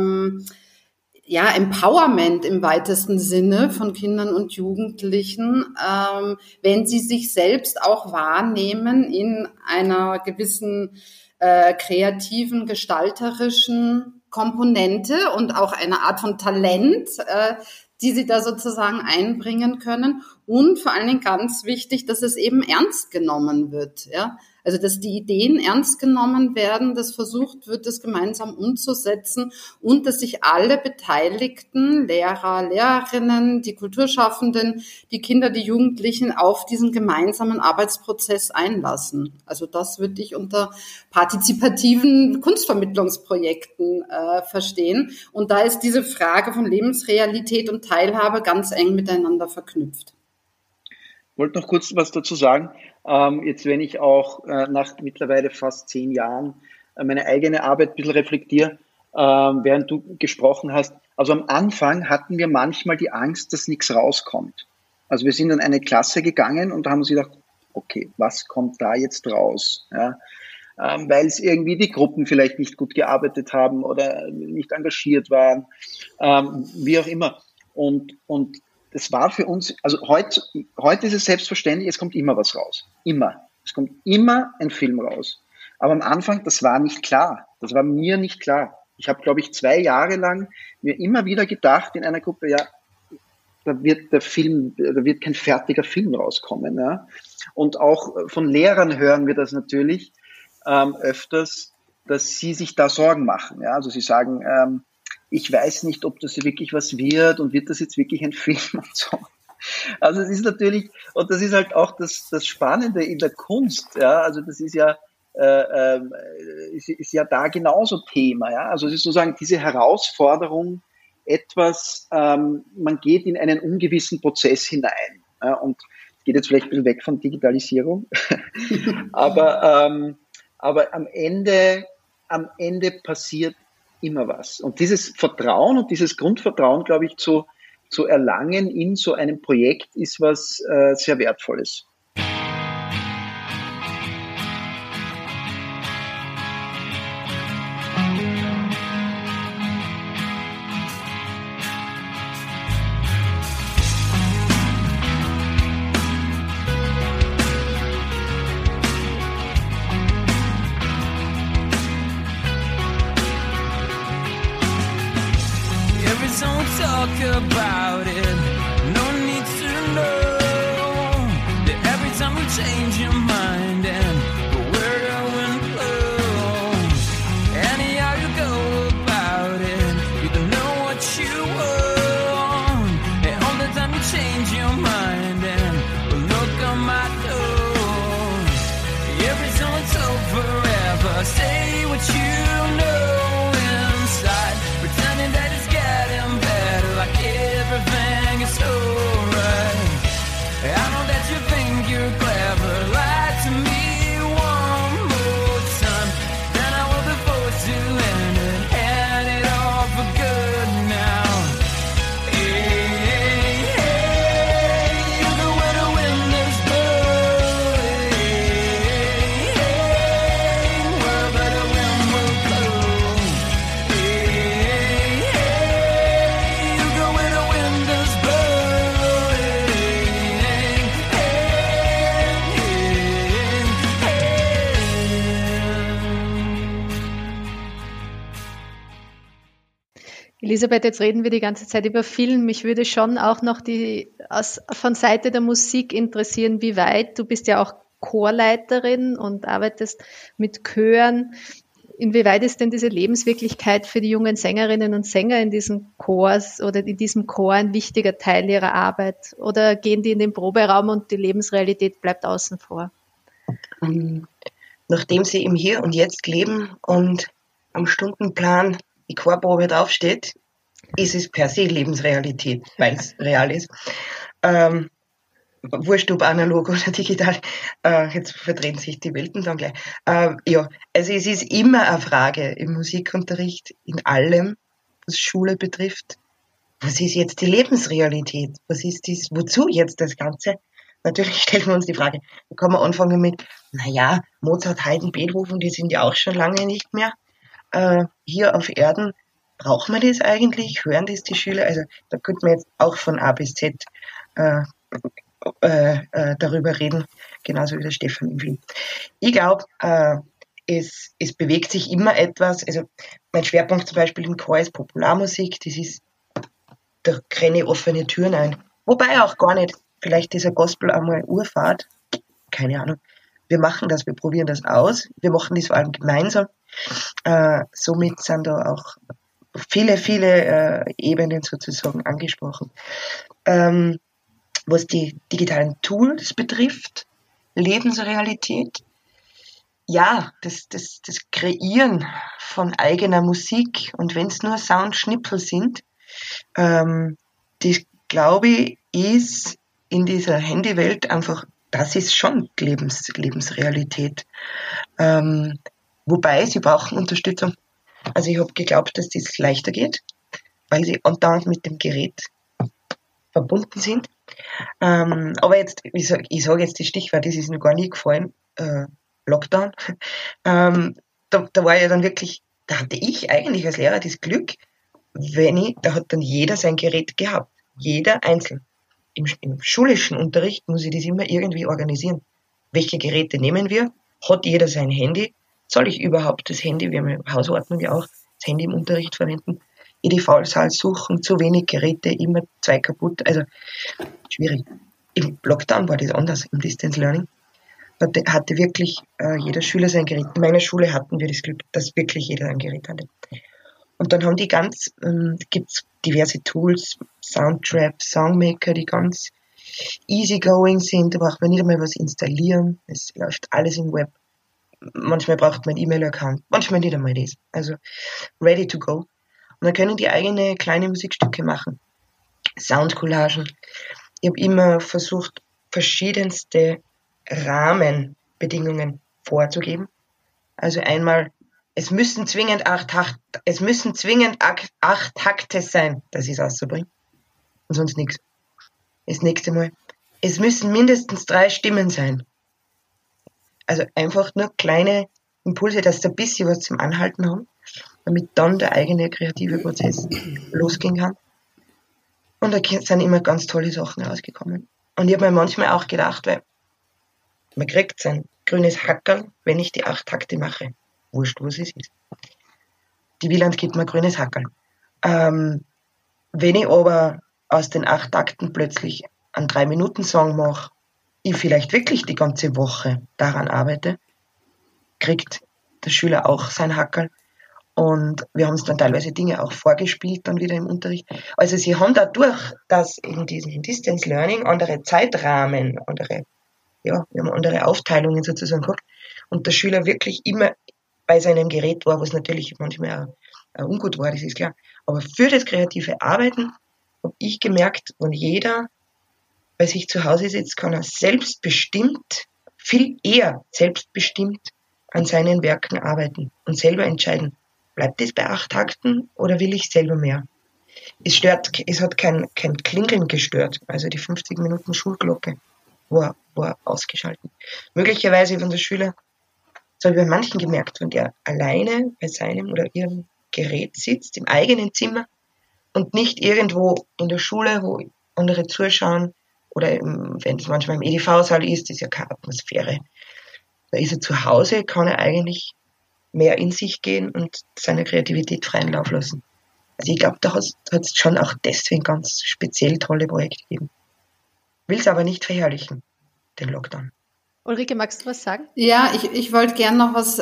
Empowerment im weitesten Sinne von Kindern und Jugendlichen, wenn sie sich selbst auch wahrnehmen in einer gewissen kreativen, gestalterischen Komponente und auch eine Art von Talent, die sie da sozusagen einbringen können. Und vor allen Dingen ganz wichtig, dass es eben ernst genommen wird. Ja? Also dass die Ideen ernst genommen werden, dass versucht wird, das gemeinsam umzusetzen und dass sich alle Beteiligten, Lehrer, Lehrerinnen, die Kulturschaffenden, die Kinder, die Jugendlichen auf diesen gemeinsamen Arbeitsprozess einlassen. Also das würde ich unter partizipativen Kunstvermittlungsprojekten verstehen. Und da ist diese Frage von Lebensrealität und Teilhabe ganz eng miteinander verknüpft. Ich wollte noch kurz was dazu sagen. Jetzt, wenn ich auch nach mittlerweile fast 10 Jahren meine eigene Arbeit ein bisschen reflektiere, während du gesprochen hast. Also am Anfang hatten wir manchmal die Angst, dass nichts rauskommt. Also wir sind in eine Klasse gegangen und da haben uns gedacht, okay, was kommt da jetzt raus? Ja, weil es irgendwie die Gruppen vielleicht nicht gut gearbeitet haben oder nicht engagiert waren, wie auch immer. Und das war für uns, also heute ist es selbstverständlich, es kommt immer was raus. Immer. Es kommt immer ein Film raus. Aber am Anfang, das war nicht klar. Das war mir nicht klar. Ich habe, glaube ich, 2 Jahre lang mir immer wieder gedacht in einer Gruppe, ja, da wird kein fertiger Film rauskommen. Ja. Und auch von Lehrern hören wir das natürlich öfters, dass sie sich da Sorgen machen. Ja. Also sie sagen, ich weiß nicht, ob das wirklich was wird und wird das jetzt wirklich ein Film und so. Also es ist natürlich, und das ist halt auch das Spannende in der Kunst, ja, also das ist ja da genauso Thema, ja, also es ist sozusagen diese Herausforderung, man geht in einen ungewissen Prozess hinein, ja, und geht jetzt vielleicht ein bisschen weg von Digitalisierung, aber am Ende passiert immer was. Und dieses Vertrauen und dieses Grundvertrauen, glaube ich, zu erlangen in so einem Projekt ist was sehr Wertvolles. About it, no need to know that every time you change your mind and where the wind blows, anyhow you go about it, you don't know what you want, and all the time you change your mind and look on my door, every time it's over forever, say what you know inside, pretending that it's getting better, like everything is alright. I know that you think you're clever, lie to me one more time, then I will be forced to hand it all for good now. Hey, hey, you go where the wind is blowing, hey, wherever the wind will blow. Hey, hey, you go where the wind is blowing, hey, Elisabeth, jetzt reden wir die ganze Zeit über Film. Mich würde schon auch noch von Seite der Musik interessieren, wie weit, du bist ja auch Chorleiterin und arbeitest mit Chören. Inwieweit ist denn diese Lebenswirklichkeit für die jungen Sängerinnen und Sänger in diesen Chors oder in diesem Chor ein wichtiger Teil ihrer Arbeit? Oder gehen die in den Proberaum und die Lebensrealität bleibt außen vor? Nachdem sie im Hier und Jetzt leben und am Stundenplan die Chorprobe draufsteht, ist es per se Lebensrealität, weil es real ist. Wurscht ob analog oder digital, jetzt verdrehen sich die Welten dann gleich. Ja, also es ist immer eine Frage im Musikunterricht, in allem, was Schule betrifft. Was ist jetzt die Lebensrealität? Was ist dies, wozu jetzt das Ganze? Natürlich stellen wir uns die Frage, da kann man anfangen mit, naja, Mozart, Haydn, Beethoven, die sind ja auch schon lange nicht mehr hier auf Erden. Braucht man das eigentlich? Hören das die Schüler? Also da könnte man jetzt auch von A bis Z darüber reden, genauso wie der Stefan im Film. Ich glaube, es bewegt sich immer etwas. Also mein Schwerpunkt zum Beispiel im Chor ist Popularmusik. Das ist, da renne ich offene Türen ein. Wobei auch gar nicht. Vielleicht ist ein Gospel einmal Urfahrt. Keine Ahnung. Wir machen das, wir probieren das aus. Wir machen das vor allem gemeinsam. Somit sind da auch viele Ebenen sozusagen angesprochen. Was die digitalen Tools betrifft, Lebensrealität, ja, das Kreieren von eigener Musik und wenn es nur Soundschnipsel sind, das glaube ich ist in dieser Handywelt einfach, das ist schon Lebensrealität. Wobei sie brauchen Unterstützung. Also ich habe geglaubt, dass das leichter geht, weil sie andauernd mit dem Gerät verbunden sind. Aber jetzt, ich sage jetzt das Stichwort, das ist mir gar nie gefallen, Lockdown. Da war ja dann wirklich, da hatte ich eigentlich als Lehrer das Glück, da hat dann jeder sein Gerät gehabt. Jeder einzeln. Im schulischen Unterricht muss ich das immer irgendwie organisieren. Welche Geräte nehmen wir? Hat jeder sein Handy? Soll ich überhaupt das Handy, wir haben ja Hausordnung ja auch, das Handy im Unterricht verwenden? EDV-Saal suchen, zu wenig Geräte, immer 2 kaputt, also schwierig. Im Lockdown war das anders, im Distance Learning. Da hatte wirklich jeder Schüler sein Gerät. In meiner Schule hatten wir das Glück, dass wirklich jeder ein Gerät hatte. Und dann haben die gibt's diverse Tools, Soundtrap, Songmaker, die ganz easygoing sind, da braucht man nicht einmal was installieren, es läuft alles im Web. Manchmal braucht man einen E-Mail-Account, manchmal nicht einmal das. Also ready to go. Und dann können die eigene kleine Musikstücke machen. Soundcollagen. Ich habe immer versucht, verschiedenste Rahmenbedingungen vorzugeben. Also einmal Es müssen zwingend 8 Takte sein, dass ich es auszubringen. Und sonst nichts. Das nächste Mal. Es müssen mindestens 3 Stimmen sein. Also einfach nur kleine Impulse, dass sie ein bisschen was zum Anhalten haben, damit dann der eigene kreative Prozess losgehen kann. Und da sind immer ganz tolle Sachen rausgekommen. Und ich habe mir manchmal auch gedacht, weil man kriegt sein grünes Hackerl, wenn ich die 8 Takte mache. Wurscht, was es ist. Die Wieland gibt mir grünes Hackerl. Wenn ich aber aus den 8 Takten plötzlich einen 3-Minuten-Song mache, ich vielleicht wirklich die ganze Woche daran arbeite, kriegt der Schüler auch sein Hackerl. Und wir haben uns dann teilweise Dinge auch vorgespielt, dann wieder im Unterricht. Also sie haben dadurch, dass in diesem Distance Learning andere Zeitrahmen, wir haben andere Aufteilungen sozusagen gehabt und der Schüler wirklich immer bei seinem Gerät war, was natürlich manchmal auch ungut war, das ist klar. Aber für das kreative Arbeiten habe ich gemerkt, wenn jeder bei sich zu Hause sitzt, kann er selbstbestimmt, viel eher selbstbestimmt an seinen Werken arbeiten und selber entscheiden, bleibt das bei 8 Takten oder will ich selber mehr? Es hat kein Klingeln gestört, also die 50 Minuten Schulglocke war ausgeschaltet. Möglicherweise, wenn der Schüler, das habe ich bei manchen gemerkt, wenn der alleine bei seinem oder ihrem Gerät sitzt, im eigenen Zimmer und nicht irgendwo in der Schule, wo andere zuschauen oder wenn es manchmal im EDV-Saal ist ist ja keine Atmosphäre. Da ist er zu Hause, kann er eigentlich mehr in sich gehen und seiner Kreativität freien Lauf lassen. Also ich glaube, da hat es schon auch deswegen ganz speziell tolle Projekte gegeben. Will es aber nicht verherrlichen, den Lockdown. Ulrike, magst du was sagen? Ja, ich wollte gerne noch was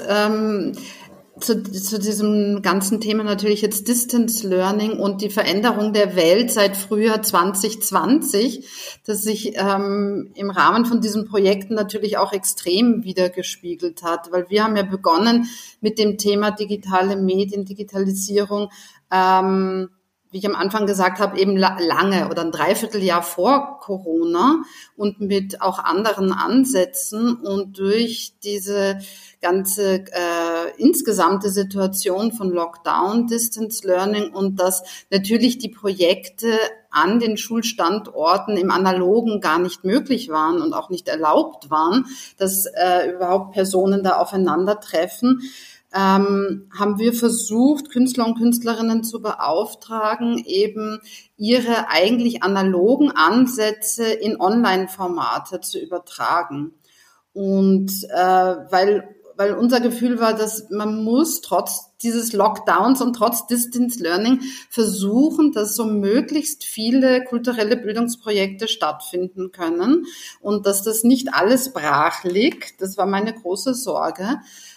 zu diesem ganzen Thema natürlich jetzt Distance Learning und die Veränderung der Welt seit Frühjahr 2020, das sich im Rahmen von diesen Projekten natürlich auch extrem widergespiegelt hat, weil wir haben ja begonnen mit dem Thema digitale Medien, Digitalisierung, wie ich am Anfang gesagt habe, eben lange oder ein Dreivierteljahr vor Corona und mit auch anderen Ansätzen und durch diese ganze insgesamte Situation von Lockdown, Distance Learning und dass natürlich die Projekte an den Schulstandorten im Analogen gar nicht möglich waren und auch nicht erlaubt waren, dass überhaupt Personen da aufeinandertreffen, haben wir versucht, Künstler und Künstlerinnen zu beauftragen, eben ihre eigentlich analogen Ansätze in Online-Formate zu übertragen. Und weil unser Gefühl war, dass man muss trotz dieses Lockdowns und trotz Distance Learning versuchen, dass so möglichst viele kulturelle Bildungsprojekte stattfinden können und dass das nicht alles brach liegt. Das war meine große Sorge.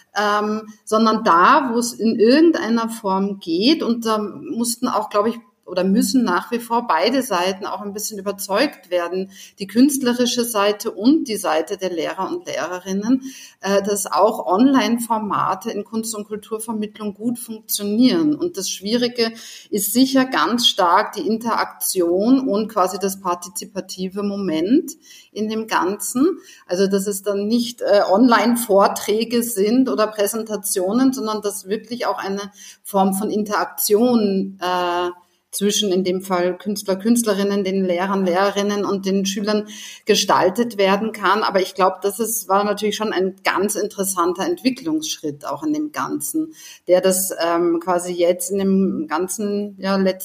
Sondern da, wo es in irgendeiner Form geht, und da mussten auch, glaube ich, oder müssen nach wie vor beide Seiten auch ein bisschen überzeugt werden, die künstlerische Seite und die Seite der Lehrer und Lehrerinnen, dass auch Online-Formate in Kunst- und Kulturvermittlung gut funktionieren. Und das Schwierige ist sicher ganz stark die Interaktion und quasi das partizipative Moment in dem Ganzen. Also dass es dann nicht Online-Vorträge sind oder Präsentationen, sondern dass wirklich auch eine Form von Interaktion zwischen in dem Fall Künstler, Künstlerinnen, den Lehrern, Lehrerinnen und den Schülern gestaltet werden kann. Aber ich glaube, war natürlich schon ein ganz interessanter Entwicklungsschritt auch in dem Ganzen, der das quasi jetzt in dem ganzen,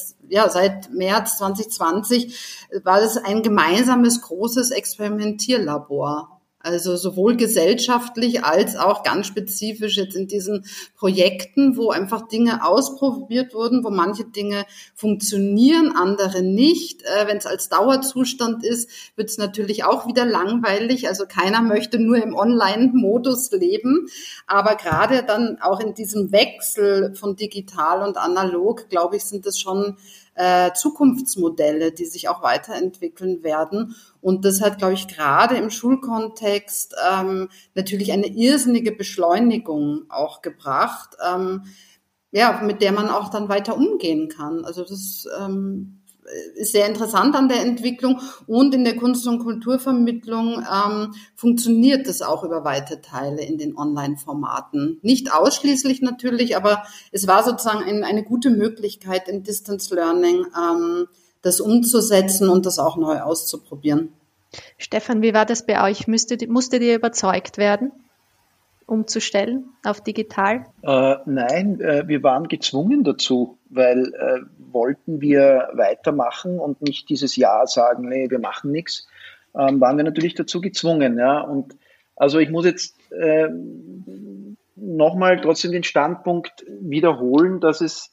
seit März 2020 war das ein gemeinsames großes Experimentierlabor. Also sowohl gesellschaftlich als auch ganz spezifisch jetzt in diesen Projekten, wo einfach Dinge ausprobiert wurden, wo manche Dinge funktionieren, andere nicht. Wenn es als Dauerzustand ist, wird es natürlich auch wieder langweilig. Also keiner möchte nur im Online-Modus leben. Aber gerade dann auch in diesem Wechsel von digital und analog, glaube ich, sind das schon Zukunftsmodelle, die sich auch weiterentwickeln werden. Und das hat, glaube ich, gerade im Schulkontext natürlich eine irrsinnige Beschleunigung auch gebracht, mit der man auch dann weiter umgehen kann. Also das ist sehr interessant an der Entwicklung, und in der Kunst- und Kulturvermittlung funktioniert das auch über weite Teile in den Online-Formaten. Nicht ausschließlich natürlich, aber es war sozusagen eine gute Möglichkeit im Distance Learning, das umzusetzen und das auch neu auszuprobieren. Stefan, wie war das bei euch? Musstet ihr überzeugt werden, umzustellen auf digital? Nein, wir waren gezwungen dazu, weil wollten wir weitermachen und nicht dieses Jahr sagen, nee, wir machen nichts, waren wir natürlich dazu gezwungen. Ja? Und also ich muss jetzt nochmal trotzdem den Standpunkt wiederholen, dass es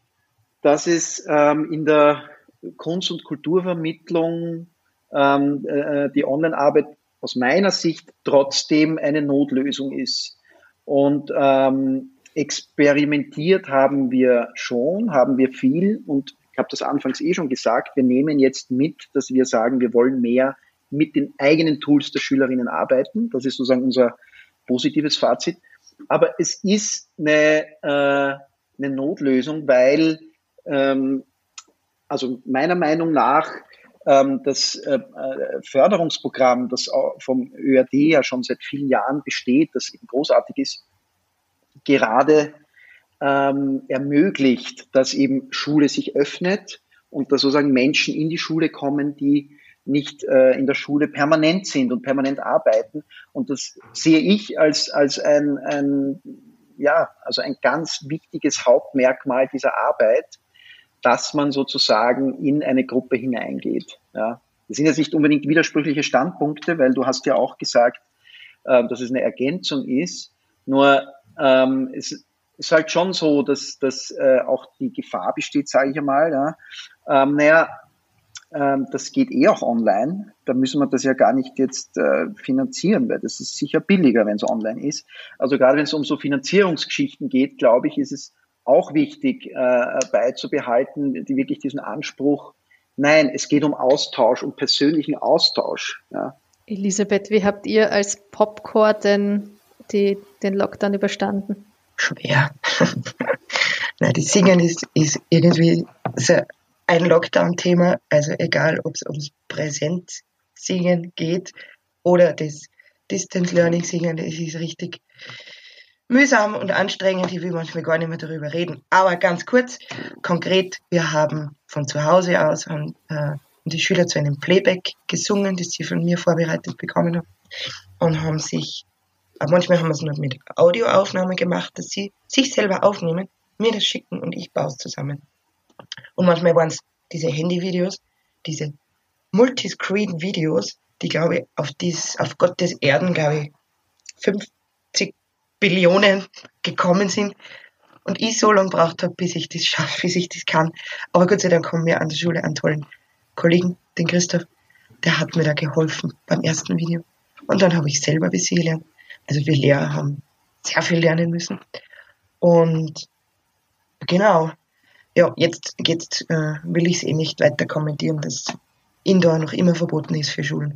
in der Kunst- und Kulturvermittlung die Online-Arbeit aus meiner Sicht trotzdem eine Notlösung ist. Und experimentiert haben wir viel, und ich habe das anfangs schon gesagt, wir nehmen jetzt mit, dass wir sagen, wir wollen mehr mit den eigenen Tools der Schülerinnen arbeiten. Das ist sozusagen unser positives Fazit. Aber es ist eine Notlösung, weil also meiner Meinung nach das Förderungsprogramm, das vom ÖAD ja schon seit vielen Jahren besteht, das eben großartig ist, gerade ermöglicht, dass eben Schule sich öffnet und dass sozusagen Menschen in die Schule kommen, die nicht in der Schule permanent sind und permanent arbeiten. Und das sehe ich als ein ganz wichtiges Hauptmerkmal dieser Arbeit, dass man sozusagen in eine Gruppe hineingeht. Ja. Das sind jetzt nicht unbedingt widersprüchliche Standpunkte, weil du hast ja auch gesagt, dass es eine Ergänzung ist. Nur es ist halt schon so, dass auch die Gefahr besteht, sage ich einmal. Ja. Das geht auch online. Da müssen wir das ja gar nicht jetzt finanzieren, weil das ist sicher billiger, wenn es online ist. Also gerade wenn es um so Finanzierungsgeschichten geht, glaube ich, ist es auch wichtig beizubehalten, die wirklich diesen Anspruch, nein, es geht um Austausch, um persönlichen Austausch. Ja. Elisabeth, wie habt ihr als Popcore den Lockdown überstanden? Schwer. Nein, das Singen ist irgendwie so ein Lockdown-Thema, also egal, ob es ums Präsenzsingen geht oder das Distance Learning Singen, das ist richtig mühsam und anstrengend, ich will manchmal gar nicht mehr darüber reden. Aber ganz kurz, konkret, wir haben von zu Hause aus die Schüler zu einem Playback gesungen, das sie von mir vorbereitet bekommen haben, und haben manchmal haben wir es noch mit Audioaufnahme gemacht, dass sie sich selber aufnehmen, mir das schicken und ich baue es zusammen. Und manchmal waren es diese Handyvideos, diese Multiscreen-Videos, die, glaube ich, auf Gottes Erden, glaube ich, 50 Billionen gekommen sind und ich so lange gebraucht habe, bis ich das schaffe, bis ich das kann. Aber Gott sei Dank haben wir an der Schule einen tollen Kollegen, den Christoph, der hat mir da geholfen beim ersten Video. Und dann habe ich selber ein bisschen gelernt. Also wir Lehrer haben sehr viel lernen müssen. Und genau, ja, jetzt will ich es nicht weiter kommentieren, dass Indoor noch immer verboten ist für Schulen.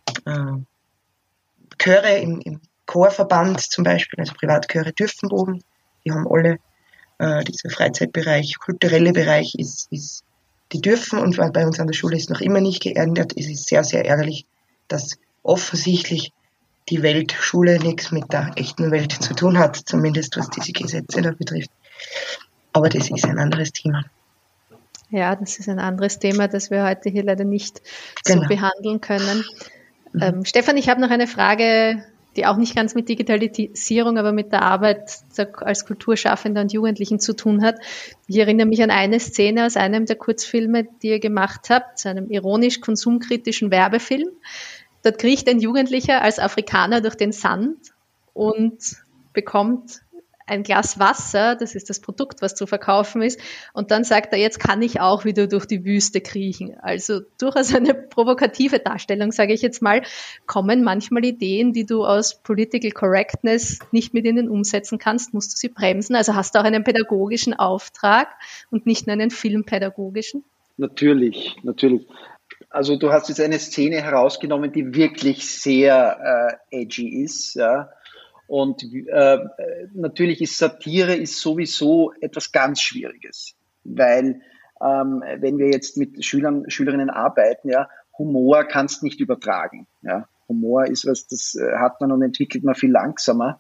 Chöre im Chorverband zum Beispiel, also Privatchöre dürfen oben. Die haben alle dieser Freizeitbereich, kulturelle Bereich die dürfen, und bei uns an der Schule ist noch immer nicht geändert. Es ist sehr, sehr ärgerlich, dass offensichtlich die Weltschule nichts mit der echten Welt zu tun hat, zumindest was diese Gesetze da betrifft. Aber das ist ein anderes Thema. Ja, das ist ein anderes Thema, das wir heute hier leider nicht so behandeln können. Stefan, ich habe noch eine Frage, die auch nicht ganz mit Digitalisierung, aber mit der Arbeit als Kulturschaffender und Jugendlichen zu tun hat. Ich erinnere mich an eine Szene aus einem der Kurzfilme, die ihr gemacht habt, zu einem ironisch-konsumkritischen Werbefilm. Dort kriecht ein Jugendlicher als Afrikaner durch den Sand und bekommt ein Glas Wasser, das ist das Produkt, was zu verkaufen ist, und dann sagt er, jetzt kann ich auch wieder durch die Wüste kriechen. Also durchaus eine provokative Darstellung, sage ich jetzt mal. Kommen manchmal Ideen, die du aus Political Correctness nicht mit ihnen umsetzen kannst, musst du sie bremsen? Also hast du auch einen pädagogischen Auftrag und nicht nur einen filmpädagogischen? Natürlich. Also du hast jetzt eine Szene herausgenommen, die wirklich sehr edgy ist, ja. Und natürlich ist Satire sowieso etwas ganz Schwieriges, weil wenn wir jetzt mit Schülerinnen arbeiten, ja, Humor kannst nicht übertragen. Ja. Humor ist was, das hat man und entwickelt man viel langsamer.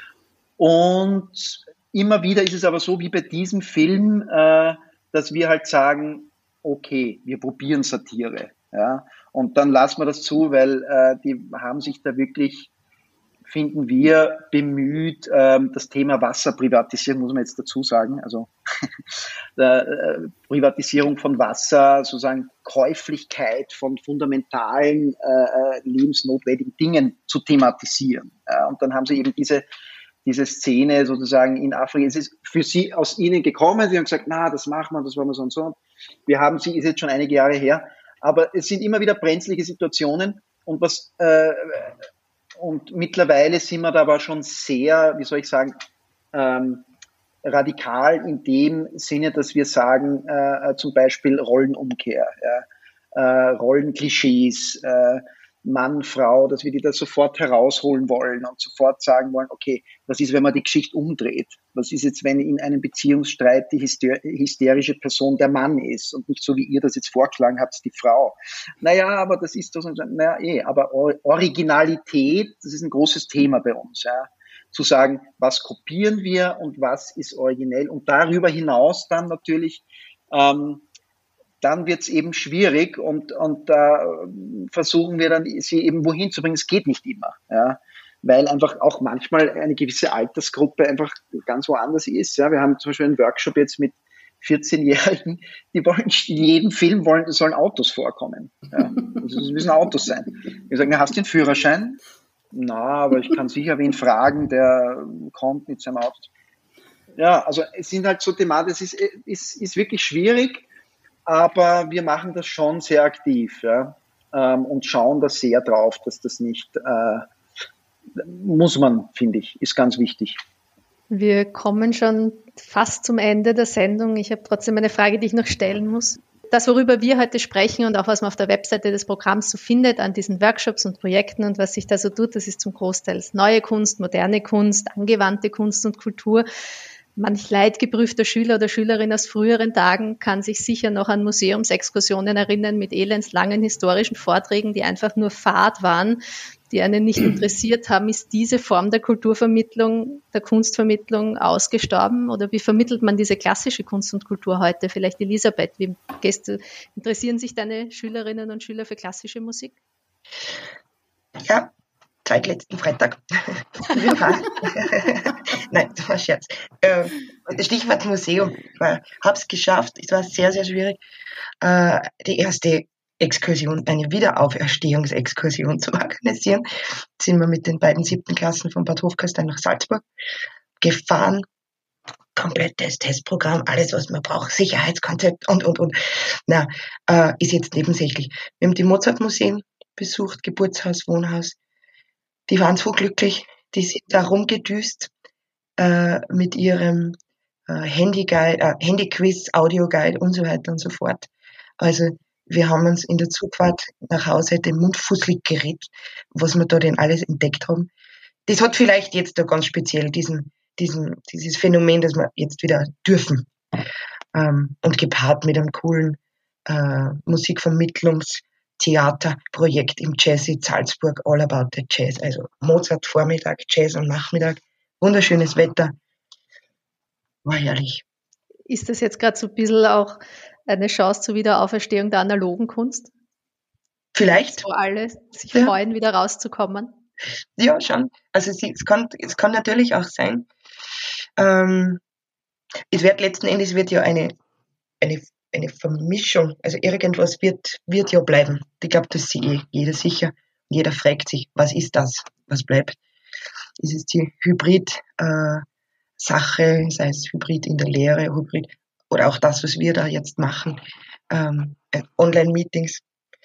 Und immer wieder ist es aber so wie bei diesem Film, dass wir halt sagen, okay, wir probieren Satire. Ja, und dann lassen wir das zu, weil die haben sich da wirklich, finden wir, bemüht, das Thema Wasserprivatisierung, muss man jetzt dazu sagen, also Privatisierung von Wasser, sozusagen Käuflichkeit von fundamentalen, lebensnotwendigen Dingen zu thematisieren. Ja, und dann haben sie eben diese Szene sozusagen in Afrika, es ist für sie aus ihnen gekommen, sie haben gesagt, na, das machen wir, das wollen wir so und so. Wir haben sie, ist jetzt schon einige Jahre her, aber es sind immer wieder brenzlige Situationen und und mittlerweile sind wir da aber schon sehr, wie soll ich sagen, radikal in dem Sinne, dass wir sagen, zum Beispiel Rollenumkehr, ja, Rollenklischees, Mann, Frau, dass wir die da sofort herausholen wollen und sofort sagen wollen, okay, was ist, wenn man die Geschichte umdreht? Was ist jetzt, wenn in einem Beziehungsstreit die hysterische Person der Mann ist und nicht so, wie ihr das jetzt vorgeschlagen habt, die Frau? Naja, aber das ist doch, aber Originalität, das ist ein großes Thema bei uns, ja. Zu sagen, was kopieren wir und was ist originell und darüber hinaus dann natürlich, dann wird es eben schwierig und da versuchen wir dann, sie eben wohin zu bringen. Es geht nicht immer, ja, weil einfach auch manchmal eine gewisse Altersgruppe einfach ganz woanders ist. Ja. Wir haben zum Beispiel einen Workshop jetzt mit 14-Jährigen, die wollen in jedem Film sollen Autos vorkommen. Ja. Also es müssen Autos sein. Wir sagen, hast du den Führerschein? Na, aber ich kann sicher wen fragen, der kommt mit seinem Auto. Ja, also es sind halt so Thematen, es ist wirklich schwierig. Aber wir machen das schon sehr aktiv, ja, und schauen da sehr drauf, dass das nicht, muss man, finde ich, ist ganz wichtig. Wir kommen schon fast zum Ende der Sendung. Ich habe trotzdem eine Frage, die ich noch stellen muss. Das, worüber wir heute sprechen und auch was man auf der Webseite des Programms so findet an diesen Workshops und Projekten und was sich da so tut, das ist zum Großteil neue Kunst, moderne Kunst, angewandte Kunst und Kultur. Manch leidgeprüfter Schüler oder Schülerin aus früheren Tagen kann sich sicher noch an Museumsexkursionen erinnern mit elendslangen historischen Vorträgen, die einfach nur Fad waren, die einen nicht interessiert haben. Ist diese Form der Kulturvermittlung, der Kunstvermittlung ausgestorben? Oder wie vermittelt man diese klassische Kunst und Kultur heute? Vielleicht Elisabeth, interessieren sich deine Schülerinnen und Schüler für klassische Musik? Ja. Seit letzten Freitag. Nein, das war ein Scherz. Stichwort Museum. Ich habe es geschafft. Es war sehr, sehr schwierig, die erste Exkursion, eine Wiederauferstehungsexkursion zu organisieren. Jetzt sind wir mit den beiden 7. Klassen von Bad Hofkirstein nach Salzburg gefahren. Komplettes Testprogramm, alles, was man braucht, Sicherheitskonzept und. Na, ist jetzt nebensächlich. Wir haben die Mozart-Museen besucht, Geburtshaus, Wohnhaus. Die waren so glücklich, die sind da rumgedüst mit ihrem Handyquiz, Audioguide und so weiter und so fort. Also wir haben uns in der Zugfahrt nach Hause den Mund fusselig geredet, was wir da denn alles entdeckt haben. Das hat vielleicht jetzt da ganz speziell dieses Phänomen, dass wir jetzt wieder dürfen. Und gepaart mit einem coolen Musikvermittlungstheaterprojekt im Jazzy Salzburg, All About the Jazz. Also Mozart Vormittag, Jazz am Nachmittag, wunderschönes Wetter. War herrlich. Ist das jetzt gerade so ein bisschen auch eine Chance zur Wiederauferstehung der analogen Kunst? Vielleicht. Wo alle sich freuen, wieder rauszukommen? Ja, schon. Also es kann natürlich auch sein. Es wird letzten Endes ja eine Vermischung, also irgendwas wird ja bleiben. Ich glaube, das sieht jeder sicher. Jeder fragt sich, was ist das? Was bleibt? Ist es die Hybrid-Sache, sei es Hybrid in der Lehre, Hybrid, oder auch das, was wir da jetzt machen, Online-Meetings.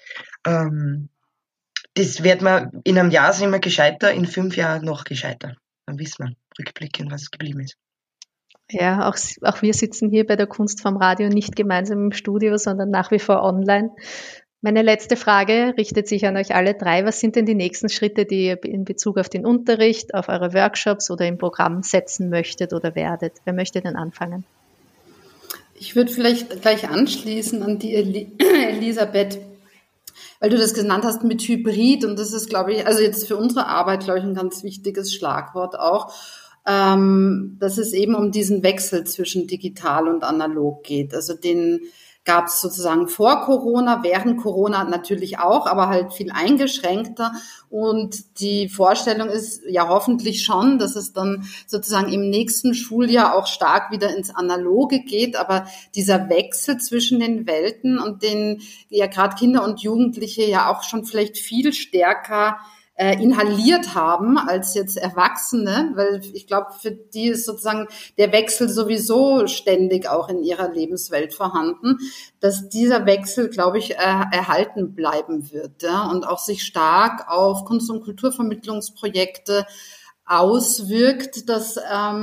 Das wird man, in einem Jahr sind wir gescheiter, in 5 Jahren noch gescheiter. Dann wissen wir rückblickend, was geblieben ist. Ja, auch wir sitzen hier bei der Kunst vom Radio nicht gemeinsam im Studio, sondern nach wie vor online. Meine letzte Frage richtet sich an euch alle 3. Was sind denn die nächsten Schritte, die ihr in Bezug auf den Unterricht, auf eure Workshops oder im Programm setzen möchtet oder werdet? Wer möchte denn anfangen? Ich würde vielleicht gleich anschließen an die Elisabeth, weil du das genannt hast mit Hybrid, und das ist, glaube ich, also jetzt für unsere Arbeit, glaube ich, ein ganz wichtiges Schlagwort auch, dass es eben um diesen Wechsel zwischen digital und analog geht. Also den gab es sozusagen vor Corona, während Corona natürlich auch, aber halt viel eingeschränkter. Und die Vorstellung ist ja hoffentlich schon, dass es dann sozusagen im nächsten Schuljahr auch stark wieder ins Analoge geht. Aber dieser Wechsel zwischen den Welten, und den ja gerade Kinder und Jugendliche ja auch schon vielleicht viel stärker inhaliert haben als jetzt Erwachsene, weil ich glaube, für die ist sozusagen der Wechsel sowieso ständig auch in ihrer Lebenswelt vorhanden, dass dieser Wechsel, glaube ich, erhalten bleiben wird, ja, und auch sich stark auf Kunst- und Kulturvermittlungsprojekte auswirkt, dass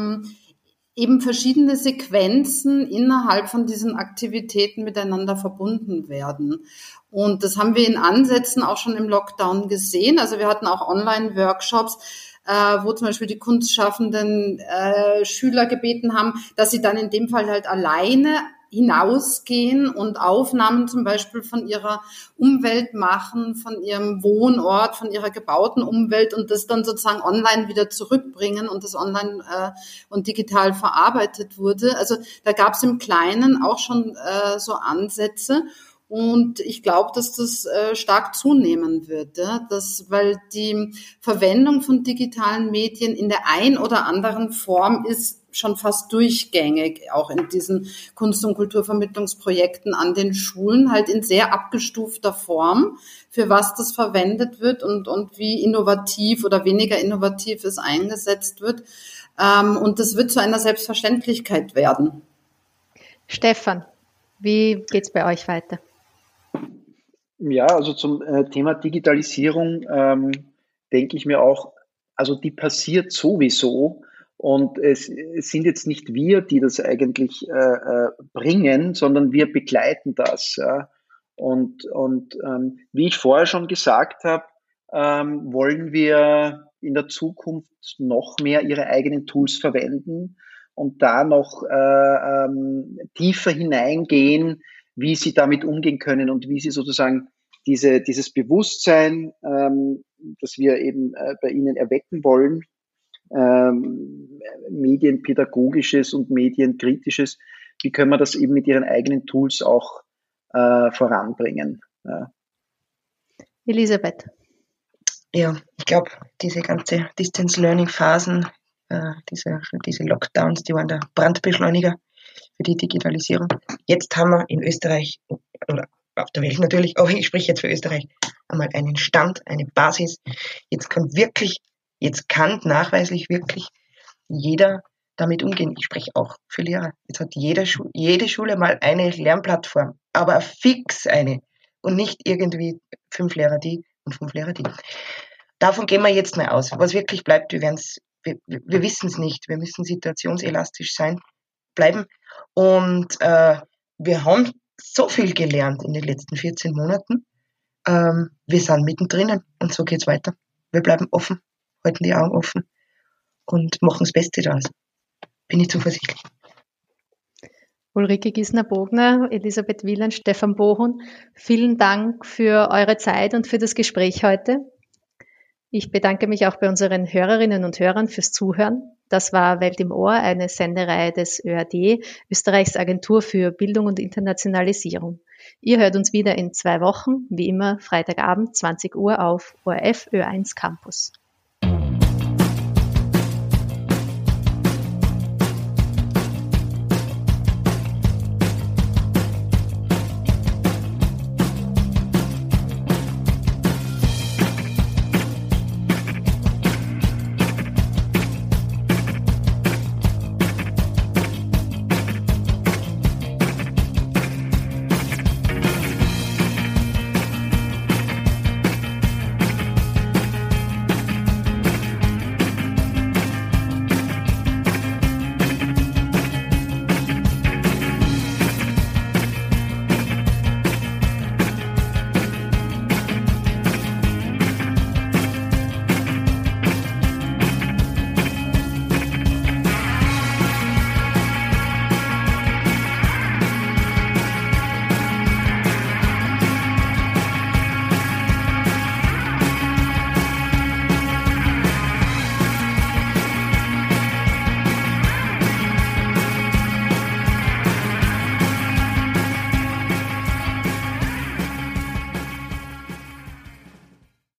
eben verschiedene Sequenzen innerhalb von diesen Aktivitäten miteinander verbunden werden. Und das haben wir in Ansätzen auch schon im Lockdown gesehen. Also wir hatten auch Online-Workshops, wo zum Beispiel die kunstschaffenden Schüler gebeten haben, dass sie dann in dem Fall halt alleine hinausgehen und Aufnahmen zum Beispiel von ihrer Umwelt machen, von ihrem Wohnort, von ihrer gebauten Umwelt, und das dann sozusagen online wieder zurückbringen und das online und digital verarbeitet wurde. Also da gab es im Kleinen auch schon so Ansätze. Und ich glaube, dass das stark zunehmen wird, ja? Weil die Verwendung von digitalen Medien in der ein oder anderen Form ist schon fast durchgängig, auch in diesen Kunst- und Kulturvermittlungsprojekten an den Schulen, halt in sehr abgestufter Form, für was das verwendet wird und wie innovativ oder weniger innovativ es eingesetzt wird. Und das wird zu einer Selbstverständlichkeit werden. Stefan, wie geht's bei euch weiter? Ja, also zum Thema Digitalisierung denke ich mir auch, also die passiert sowieso, und es sind jetzt nicht wir, die das eigentlich bringen, sondern wir begleiten das. Ja. Und wie ich vorher schon gesagt habe, wollen wir in der Zukunft noch mehr ihre eigenen Tools verwenden und da noch tiefer hineingehen, wie sie damit umgehen können und wie sie sozusagen dieses Bewusstsein, das wir eben bei ihnen erwecken wollen, medienpädagogisches und medienkritisches, wie können wir das eben mit ihren eigenen Tools auch voranbringen. Ja. Elisabeth. Ja, ich glaube, diese ganze Distance-Learning-Phasen, diese Lockdowns, die waren der Brandbeschleuniger für die Digitalisierung. Jetzt haben wir in Österreich, oder auf der Welt natürlich, aber ich spreche jetzt für Österreich, einmal einen Stand, eine Basis. Jetzt kann nachweislich wirklich jeder damit umgehen. Ich spreche auch für Lehrer. Jetzt hat jede Schule mal eine Lernplattform, aber fix eine und nicht irgendwie 5 Lehrer die und 5 Lehrer die. Davon gehen wir jetzt mal aus. Was wirklich bleibt, wir wissen es nicht. Wir müssen situationselastisch bleiben. Und wir haben so viel gelernt in den letzten 14 Monaten. Wir sind mittendrin und so geht's weiter. Wir bleiben offen, halten die Augen offen und machen das Beste daraus. Bin ich zuversichtlich. Ulrike Gisner-Bogner, Elisabeth Wieland, Stefan Bohun, vielen Dank für eure Zeit und für das Gespräch heute. Ich bedanke mich auch bei unseren Hörerinnen und Hörern fürs Zuhören. Das war Welt im Ohr, eine Sendereihe des ÖAD, Österreichs Agentur für Bildung und Internationalisierung. Ihr hört uns wieder in 2 Wochen, wie immer Freitagabend 20 Uhr auf ORF Ö1 Campus.